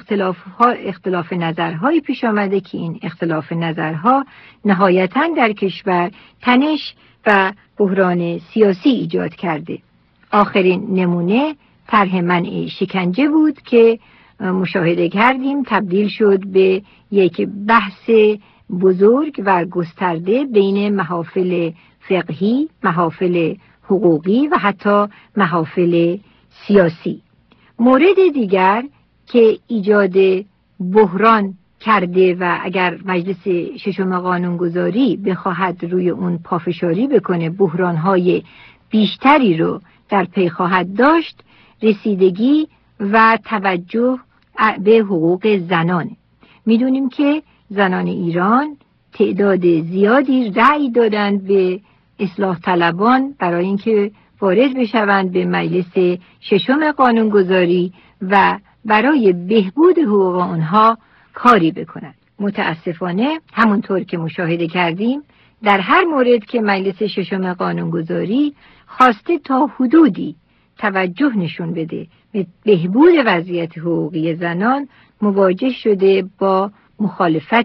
اختلاف نظرهایی پیش آمده که این اختلاف نظرها نهایتاً در کشور تنش و بحران سیاسی ایجاد کرده. آخرین نمونه طرح منع شکنجه بود که مشاهده کردیم تبدیل شد به یک بحث بزرگ و گسترده بین محافل فقهی، محافل حقوقی و حتی محافل سیاسی. مورد دیگر که ایجاد بحران کرده و اگر مجلس ششم قانونگذاری بخواهد روی اون پافشاری بکنه بحران‌های بیشتری رو در پی خواهد داشت، رسیدگی و توجه به حقوق زنان. میدونیم که زنان ایران تعداد زیادی رأی دادند به اصلاح طلبان برای اینکه وارد بشوند به مجلس ششم قانونگذاری و برای بهبود حقوق آنها کاری بکنند. متاسفانه همونطور که مشاهده کردیم در هر مورد که مجلس ششم قانونگذاری خواسته تا حدودی توجه نشون بده به بهبود وضعیت حقوقی زنان، مواجه شده با مخالفت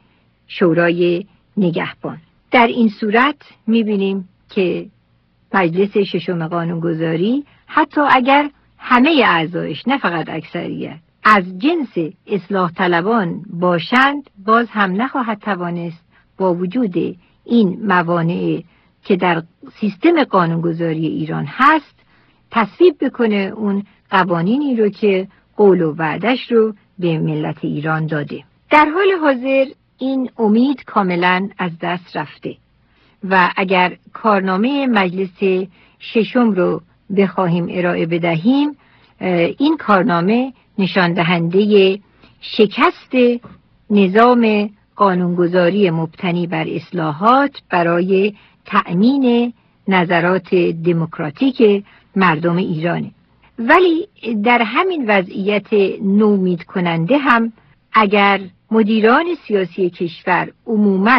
شورای نگهبان. در این صورت می‌بینیم که مجلس ششم قانونگذاری حتی اگر همه اعضایش نه فقط اکثریت از جنس اصلاح طلبان باشند باز هم نخواهد توانست با وجود این موانع که در سیستم قانونگذاری ایران هست تصویب بکنه اون قوانینی رو که قول و وعدش رو به ملت ایران داده. در حال حاضر این امید کاملا از دست رفته و اگر کارنامه مجلس ششم رو بخواهیم ارائه بدهیم، این کارنامه نشان دهنده شکست نظام قانونگذاری مبتنی بر اصلاحات برای تأمین نظرات دموکراتیک مردم ایرانه. ولی در همین وضعیت نومید کننده هم اگر مدیران سیاسی کشور عموماً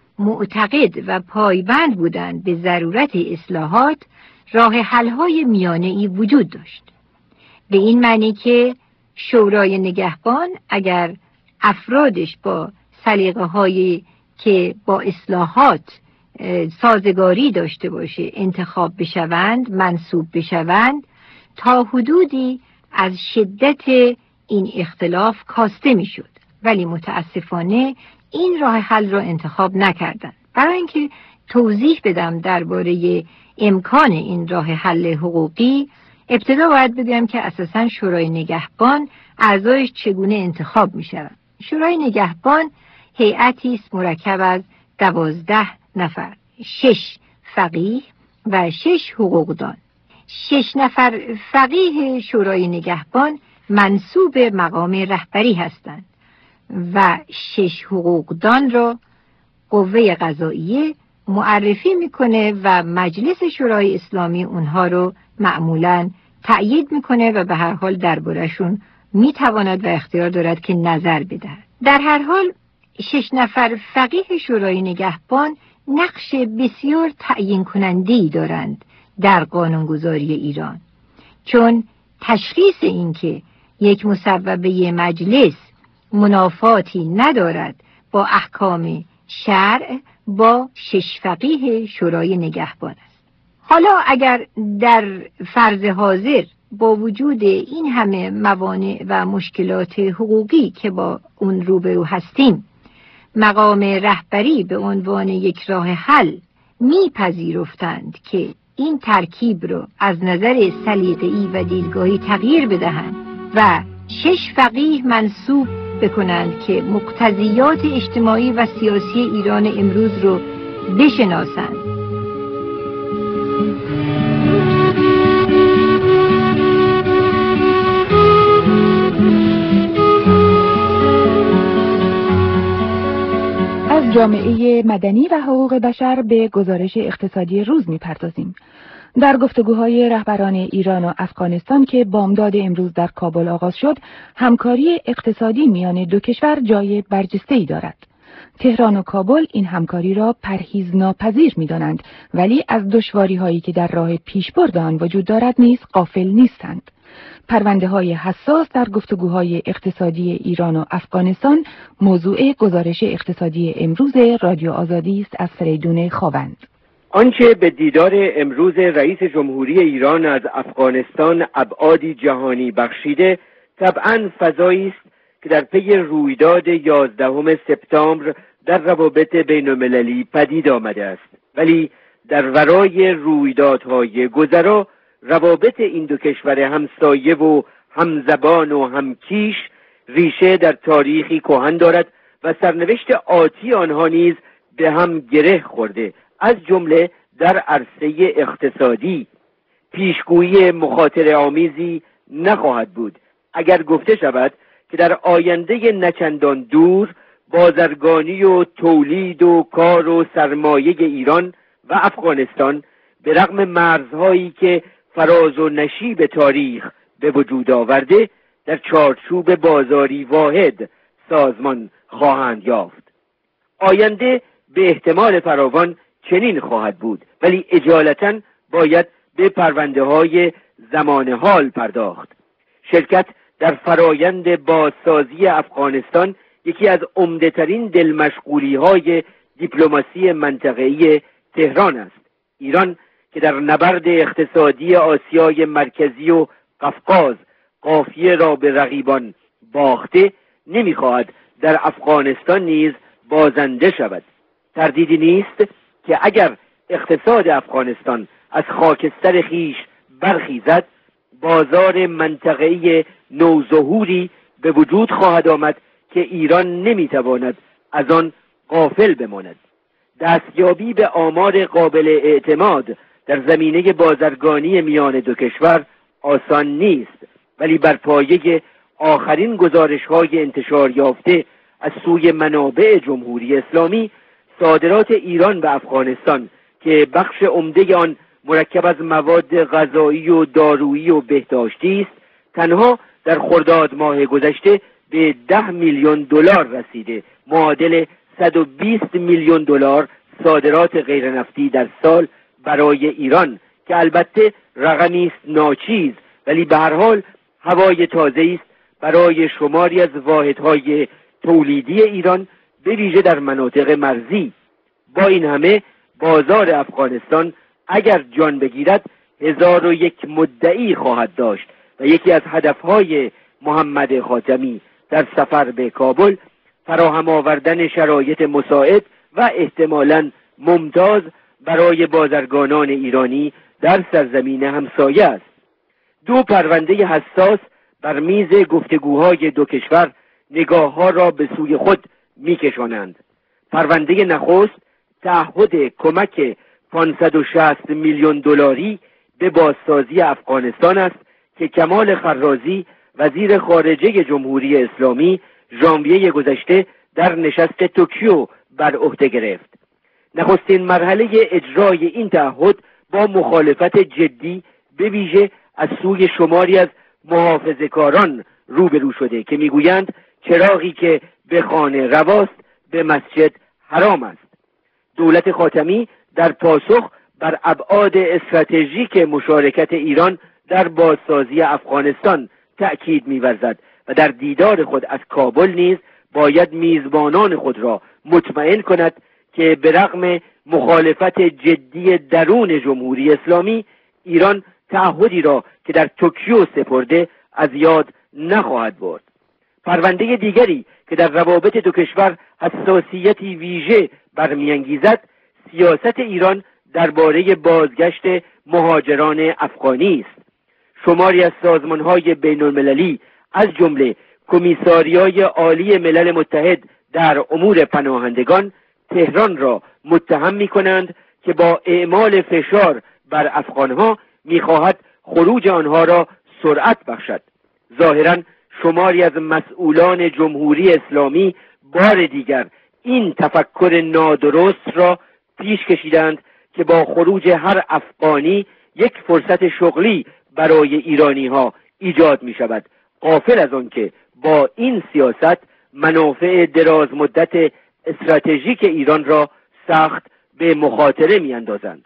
معتقد و پایبند بودند به ضرورت اصلاحات، راه حل‌های میانه‌ای وجود داشت. به این معنی که شورای نگهبان اگر افرادش با سلیقه‌هایی که با اصلاحات سازگاری داشته باشه انتخاب بشوند، منصوب بشوند، تا حدودی از شدت این اختلاف کاسته میشد. ولی متاسفانه این راه حل را انتخاب نکردند. برای اینکه توضیح بدم درباره امکان این راه حل حقوقی، ابتدا باید بگم که اساساً شورای نگهبان اعضایش چگونه انتخاب می شوند. شورای نگهبان هیئتی است مرکب از 12 نفر، 6 فقیه و 6 حقوقدان. 6 نفر فقیه شورای نگهبان منصوب مقام رهبری هستند و 6 حقوقدان را قوه قضاییه معرفی میکنه و مجلس شورای اسلامی اونها رو معمولاً تأیید میکنه و به هر حال درباره‌شون میتواند و اختیار دارد که نظر بدهد. در هر حال 6 نفر فقیه شورای نگهبان نقش بسیار تعیین کننده‌ای دارند در قانونگذاری ایران، چون تشخیص این که یک مصوبه مجلس منافاتی ندارد با احکام شرع با 6 فقیه شورای نگهبان است. حالا اگر در فرض حاضر با وجود این همه موانع و مشکلات حقوقی که با اون روبرو هستیم، مقام رهبری به عنوان یک راه حل میپذیرفتند که این ترکیب رو از نظر سلیقه‌ای و دیدگاهی تغییر بدهند و 6 فقیه منصوب بکنند که مقتضیات اجتماعی و سیاسی ایران امروز رو بشناسند.
از جامعه مدنی و حقوق بشر به گزارش اقتصادی روز می‌پردازیم. در گفتگوهای رهبران ایران و افغانستان که بامداد امروز در کابل آغاز شد، همکاری اقتصادی میان دو کشور جای برجسته‌ای دارد. تهران و کابل این همکاری را پرهیزناپذیر می‌دانند، ولی از دشواری‌هایی که در راه پیشبرد آن وجود دارد نیز غافل نیستند. پرونده‌های حساس در گفتگوهای اقتصادی ایران و افغانستان موضوع گزارش اقتصادی امروز رادیو آزادی است از فریدون خاوند.
آنچه به دیدار امروز رئیس جمهوری ایران از افغانستان ابعادی جهانی بخشیده، طبعاً فضایی است که در پی رویداد 11 سپتامبر در روابط بین‌المللی پدید آمده است. ولی در ورای رویدادهای گذرا روابط این دو کشور همسایه و همزبان و همکیش ریشه در تاریخی کهن دارد و سرنوشت آتی آنها نیز به هم گره خورده، از جمله در عرصه اقتصادی. پیشگویی مخاطره آمیزی نخواهد بود اگر گفته شود که در آینده نچندان دور بازرگانی و تولید و کار و سرمایه ایران و افغانستان به رغم مرزهایی که فراز و نشیب تاریخ به وجود آورده در چارچوب بازاری واحد سازمان خواهند یافت. آینده به احتمال فراوان چنین خواهد بود، ولی اجالتاً باید به پرونده‌های زمان حال پرداخت. شرکت در فرایند بازسازی افغانستان یکی از عمده‌ترین دلمشغولی‌های دیپلماسی منطقه‌ای تهران است. ایران که در نبرد اقتصادی آسیای مرکزی و قفقاز قافیه را به رقیبان باخته نمیخواهد در افغانستان نیز بازنده شود. تردیدی نیست که اگر اقتصاد افغانستان از خاکستر خیش برخیزد، بازار منطقه‌ای نوظهوری به وجود خواهد آمد که ایران نمیتواند از آن غافل بماند. دستیابی به آمار قابل اعتماد در زمینه بازرگانی میان دو کشور آسان نیست، ولی بر پایه آخرین گزارش‌های انتشار یافته از سوی منابع جمهوری اسلامی، صادرات ایران به افغانستان که بخش عمده آن مرکب از مواد غذایی و دارویی و بهداشتی است، تنها در خرداد ماه گذشته به 10 میلیون دلار رسیده، معادل 120 میلیون دلار صادرات غیرنفتی در سال برای ایران، که البته رقمی است ناچیز، ولی به هر حال هوای تازه است برای شماری از واحدهای تولیدی ایران، به ویژه در مناطق مرزی. با این همه بازار افغانستان اگر جان بگیرد 1001 مدعی خواهد داشت و یکی از هدفهای محمد خاتمی در سفر به کابل فراهم آوردن شرایط مساعد و احتمالاً ممتاز برای بازرگانان ایرانی در سرزمین همسایه است. دو پرونده حساس بر میز گفتگوهای دو کشور نگاه‌ها را به سوی خود می‌کشانند. پرونده نخست تعهد کمک 560 میلیون دلاری به بازسازی افغانستان است که کمال خرازی وزیر خارجه جمهوری اسلامی ژانویه گذشته در نشست توکیو بر عهده گرفت. نخستین مرحله اجرای این تعهد با مخالفت جدی به ویژه از سوی شماری از محافظه‌کاران روبرو شده که میگویند چراغی که به خانه رواست به مسجد حرام است. دولت خاتمی در پاسخ بر ابعاد استراتژیک مشارکت ایران در بازسازی افغانستان تأکید می‌ورزد و در دیدار خود از کابل نیز باید میزبانان خود را مطمئن کند که به رغم مخالفت جدی درون جمهوری اسلامی، ایران تعهدی را که در توکیو سپرده از یاد نخواهد برد. پرونده دیگری که در روابط دو کشور حساسیتی ویژه برمیانگیزد، سیاست ایران درباره بازگشت مهاجران افغانی است. شماری از سازمان‌های بین‌المللی از جمله کمیساریای عالی ملل متحد در امور پناهندگان تهران را متهم می‌کنند که با اعمال فشار بر افغانها می‌خواهد خروج آنها را سرعت بخشد. ظاهراً شماری از مسئولان جمهوری اسلامی بار دیگر این تفکر نادرست را پیش کشیدند که با خروج هر افغانی یک فرصت شغلی برای ایرانی‌ها ایجاد می‌شود، غافل از آن که با این سیاست منافع دراز مدت استراتژیک ایران را سخت به مخاطره می‌اندازند.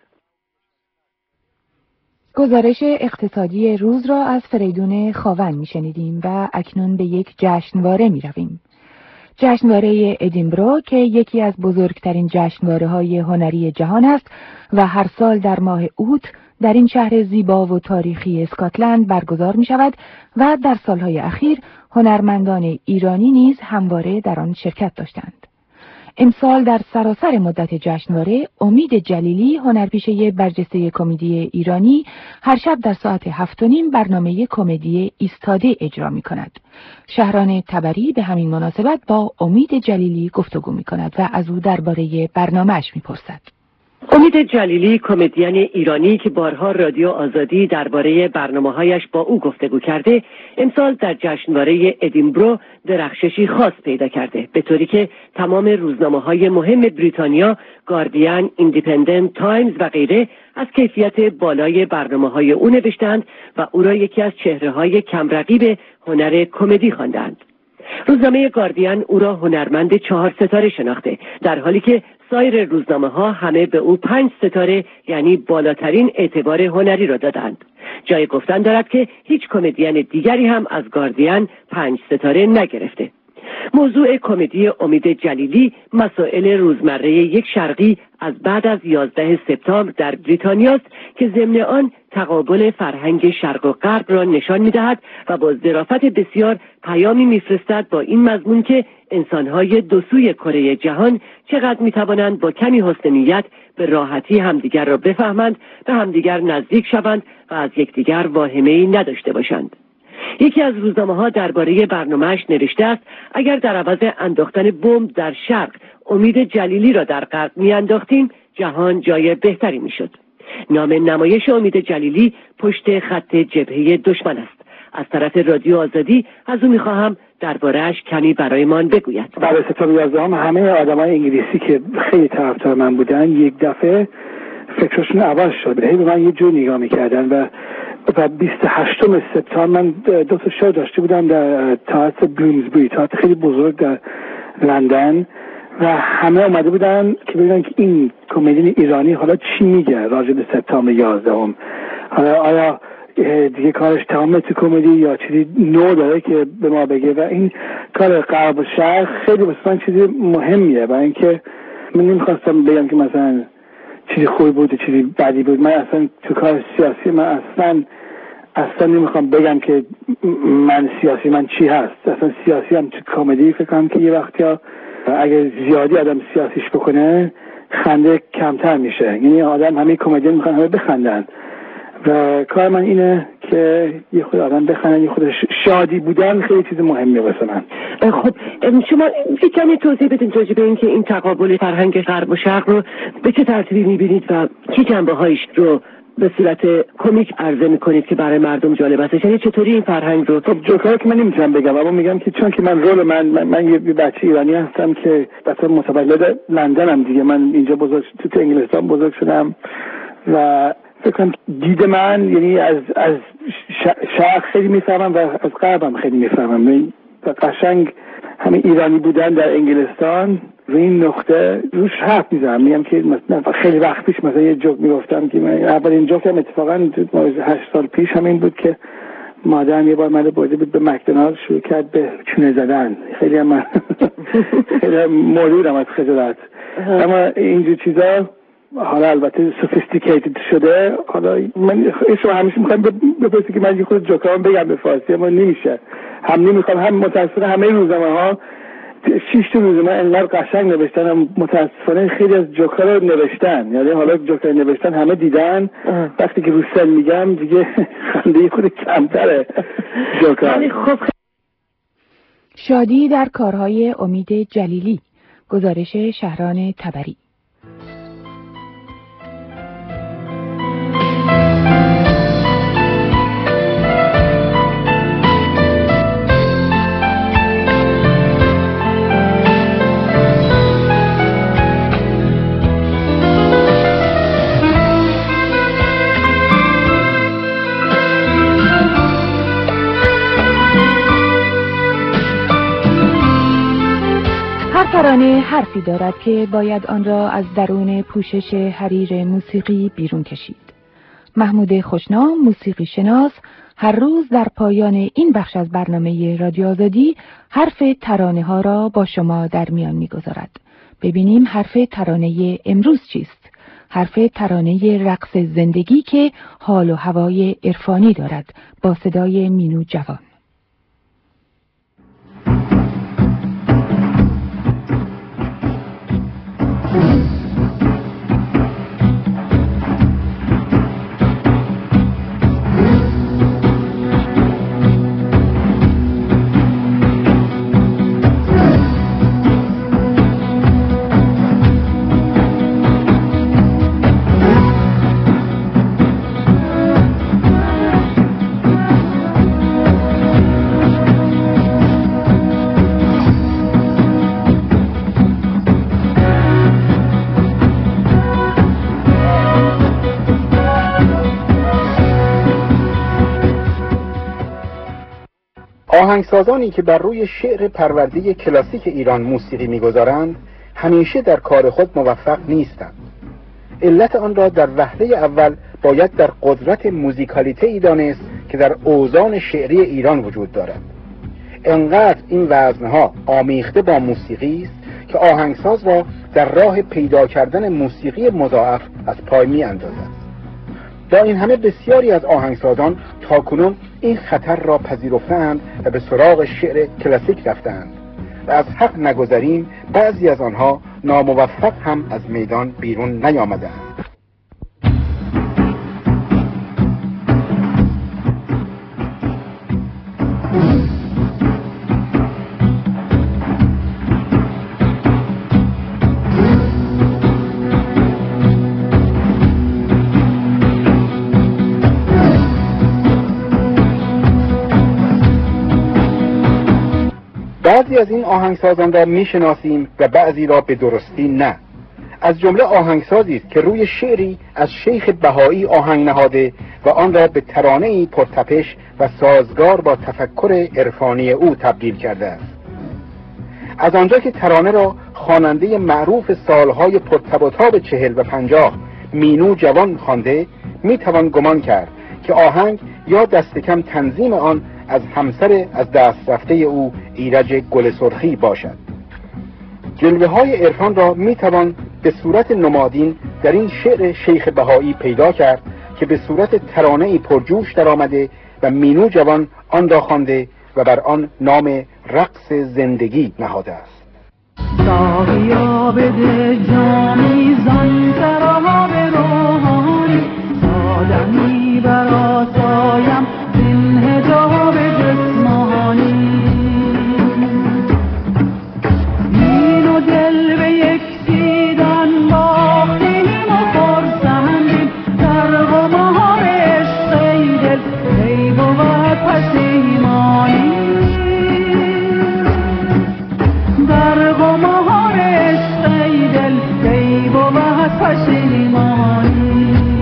گزارش اقتصادی روز را از فریدون خاون میشنیدیم و اکنون به یک جشنواره میرویم. جشنواره ادینبرو که یکی از بزرگترین جشنواره‌های هنری جهان است و هر سال در ماه اوت در این شهر زیبا و تاریخی اسکاتلند برگزار می شود و در سالهای اخیر هنرمندان ایرانی نیز همواره در آن شرکت داشتند. امسال در سراسر مدت جشنواره امید جلیلی هنرپیشه برجسته کمدی ایرانی هر شب در ساعت 7:30 برنامه کمدی ایستاده اجرا می کند. شهران تبری به همین مناسبت با امید جلیلی گفتگو می کند و از او درباره برنامه‌اش می پرسد.
امید جلیلی کمدین ایرانی که بارها رادیو آزادی درباره برنامه‌هایش با او گفتگو کرده، امسال در جشنواره ادینبرو درخششی خاص پیدا کرده، به طوری که تمام روزنامه‌های مهم بریتانیا، گاردین، ایندیپندنت، تایمز و غیره از کیفیت بالای برنامه‌های او نوشتند و او را یکی از چهره‌های کمرقیب هنر کمدی خواندند. روزنامه گاردین او را هنرمند 4 ستاره شناخته، در حالی که سایر روزنامه‌ها همه به او 5 ستاره یعنی بالاترین اعتبار هنری را دادند. جای گفتن دارد که هیچ کمدین دیگری هم از گاردین 5 ستاره نگرفته. موضوع کمدی امید جلیلی مسائل روزمره یک شرقی از بعد از 11 سپتامبر در بریتانیا است که ضمن آن تقابل فرهنگ شرق و غرب را نشان می‌دهد و با ظرافت بسیار پیامی می‌فرستد با این مضمون که انسان‌های دو سوی کره جهان چقدر می‌توانند با کمی حسن نیت به راحتی همدیگر را بفهمند، به همدیگر نزدیک شوند و از یکدیگر واهمه‌ای نداشته باشند. یکی از روزنامه‌ها درباره برنامه‌اش نوشته است اگر در عوض انداختن بمب در شرق امید جلیلی را در غرب می‌انداختیم جهان جای بهتری می‌شد. نام نمایش امید جلیلی پشت خط جبهه دشمن است. از طرف رادیو آزادی از او می‌خواهم درباره‌اش کمی برایمان بگوید.
برای ستاره 11 همه آدمای انگلیسی که خیلی طرفدار من بودن یک دفعه فکرشون عوض شد. به من یه جور نگاه می‌کردن و 28 سپتامبر من 2 تا شو داشته بودم در تئاتر بلومزبری، تئاتر خیلی بزرگ در لندن و همه اومده بودن که ببینن که این کمدین ایرانی حالا چی میگه راجع به سپتامبر 11. حالا آیا دیگه کارش تمامه تو کمدی یا چیزی نو داره که به ما بگه. و این کار غرب و شرق خیلی واسه من چیزی مهمیه، برای اینکه من نمیخواستم بگم که مثلا چیزی خوبی بود و چیزی بدی بود. من اصلا تو کار سیاسی من اصلا نمیخوام بگم که من سیاسی من چی هست. اصلا سیاسی هم تو کمدی فکر کنم که یه وقتی اگه زیادی آدم سیاسیش بکنه خنده کمتر میشه. یعنی آدم همه کمدین میخوان همه بخندن و کار من اینه که یه خود آدم بخندن، یه خود شادی بودن خیلی چیز مهمی واسه من.
خب شما کمی توضیح بدین راجع به این که این تقابل فرهنگ غرب و شرق رو به چه ترتیبی میبینید و چه جنبه‌هایش رو به صورت کمیک عرضه میکنید که برای مردم جالب است؟ یعنی چطوری این فرهنگ رو؟
خب جوکایی که من نمیتونم بگم، اما میگم که چون که من رول من یه بچه ایرانی هستم که مثلا متولد لندنم دیگه، من اینجا تو انگلستان بزرگ شدم و فکر کنم دید من یعنی از شرق خیلی میفهمم و از غربم خیلی میفهمم و قشنگ همه ایرانی بودن در انگلستان و این نقطه روش حرف میزنم. میگم که مثلا خیلی وقت پیش مثلا یه جوک میگفتم که من اولین جوکم اتفاقا 8 سال پیش همین بود که مادرم یه بار من برده بود به مکدونالد، شروع کرد به چونه زدن. خیلی هم خیلی موجودم از خجالت. اما اینجور چیزا حالا البته سوفیستیکیتد شده. حالا من شما همیشه میخوام بپرسی که من یه خود جوکام بگم به فارسی اما نمیشه، هم نمیخوام، هم متاسفانه همه روزنامه‌ها 6 تا روزنامه انقدر قشنگ نوشتن، هم متاسفانه خیلی از جوکا رو نوشتن. یعنی حالا جوکا نوشتن همه دیدن، وقتی که رو سن میگم دیگه خنده خود کمتره جوکا.
خب
شادی در کارهای امید جلیلی، گزارش شهران تبری. ترانه حرفی دارد که باید آن را از درون پوشش حریر موسیقی بیرون کشید. محمود خوشنام، موسیقی شناس، هر روز در پایان این بخش از برنامه رادیو آزادی حرف ترانه ها را با شما در میان می‌گذارد. ببینیم حرف ترانه امروز چیست؟ حرف ترانه رقص زندگی که حال و هوای عرفانی دارد با صدای مینو جوان.
آهنگسازانی که بر روی شعر پرورده کلاسیک ایران موسیقی می‌گذارند همیشه در کار خود موفق نیستند. علت آن را در وهله اول باید در قدرت موزیکالیته‌ای دانست که در اوزان شعری ایران وجود دارد. انقدر این وزنها آمیخته با موسیقی است که آهنگساز را در راه پیدا کردن موسیقی مضاعف از پای می‌اندازد. با این همه بسیاری از آهنگسازان تاکنون این خطر را پذیرفتند و به سراغ شعر کلاسیک رفتند و از حق نگذریم بعضی از آنها ناموفق هم از میدان بیرون نیامدند. بعضی از این آهنگسازان را میشناسیم و بعضی را به درستی نه. از جمله آهنگسازی است که روی شعری از شیخ بهایی آهنگ نهاده و آن را به ترانه‌ای پرتپش و سازگار با تفکر عرفانی او تبدیل کرده است. از آنجا که ترانه را خواننده معروف سالهای پرتب و تاب 40 و 50 مینو جوان خوانده، میتوان گمان کرد که آهنگ یا دست کم تنظیم آن از همسر از دست رفته او ایرج گل سرخی باشد. جلوه های عرفان را میتوان به صورت نمادین در این شعر شیخ بهایی پیدا کرد که به صورت ترانه‌ای پرجوش در آمده و مینو جوان آن را خوانده و بر آن نام رقص زندگی نهاده است.
ساقیا بده جامی زان سراب روحانی، آدمی برا سایم این حجاب جسمانی. این و دل به یک سیدان باختیم و خرسندیم، در غمار عشق ای دل ای بود پشیمانی. در غمار عشق ای دل ای بود پشیمانی.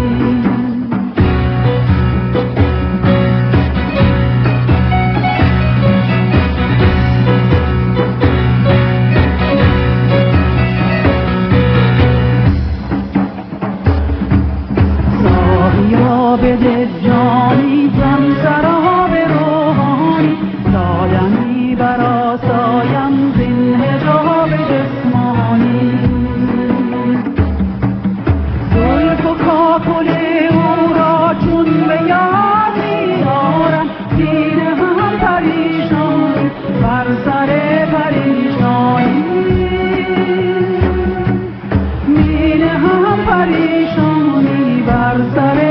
بده جانی زن سراب روحانی، سایمی برا سایم زین حجاب جسمانی. زلف و کاکل او را چون به یاد می‌آرم، سینه هم پریشانی بر سر پریشانی. سینه هم پریشانی بر سر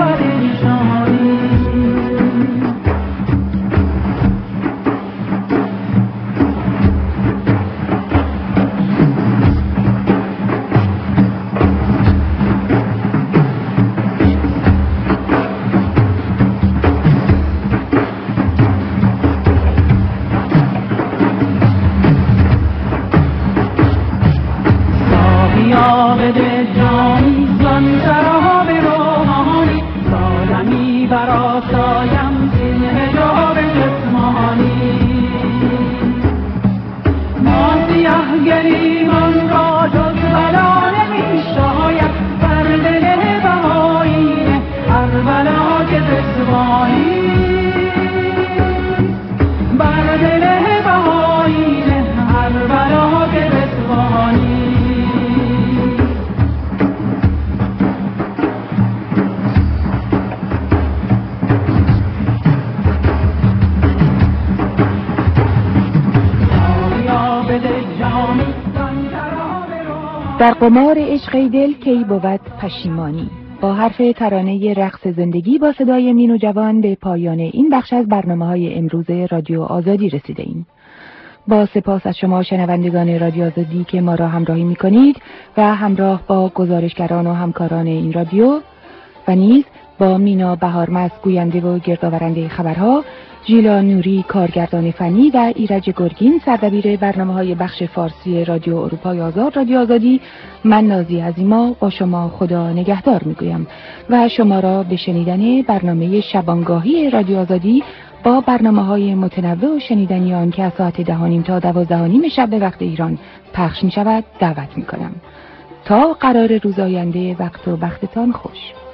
در قمار عشق دل کی بود پشیمانی. با حرف ترانه رقص زندگی با صدای مینو جوان به پایان این بخش از برنامه‌های امروز رادیو آزادی رسیده ایم. با سپاس از شما شنوندگان رادیو آزادی که ما را همراهی می‌کنید و همراه با گزارشگران و همکاران این رادیو و نیز با مینا بهارمست گوینده و گردآورنده خبرها، ژیلا نوری کارگردان فنی و ایرج گرگین سردبیر برنامه‌های بخش فارسی رادیو اروپای آزاد رادیو آزادی، من نازی عظیما با شما خدا نگهدار میگویم و شما را به شنیدن برنامه شبانگاهی رادیو آزادی با برنامه‌های متنوع و شنیدنی آن که از ساعت 10:30 تا 12:30 شب به وقت ایران پخش می‌شود دعوت می‌کنم. تا قرار روز آینده، وقت و بختتان خوش.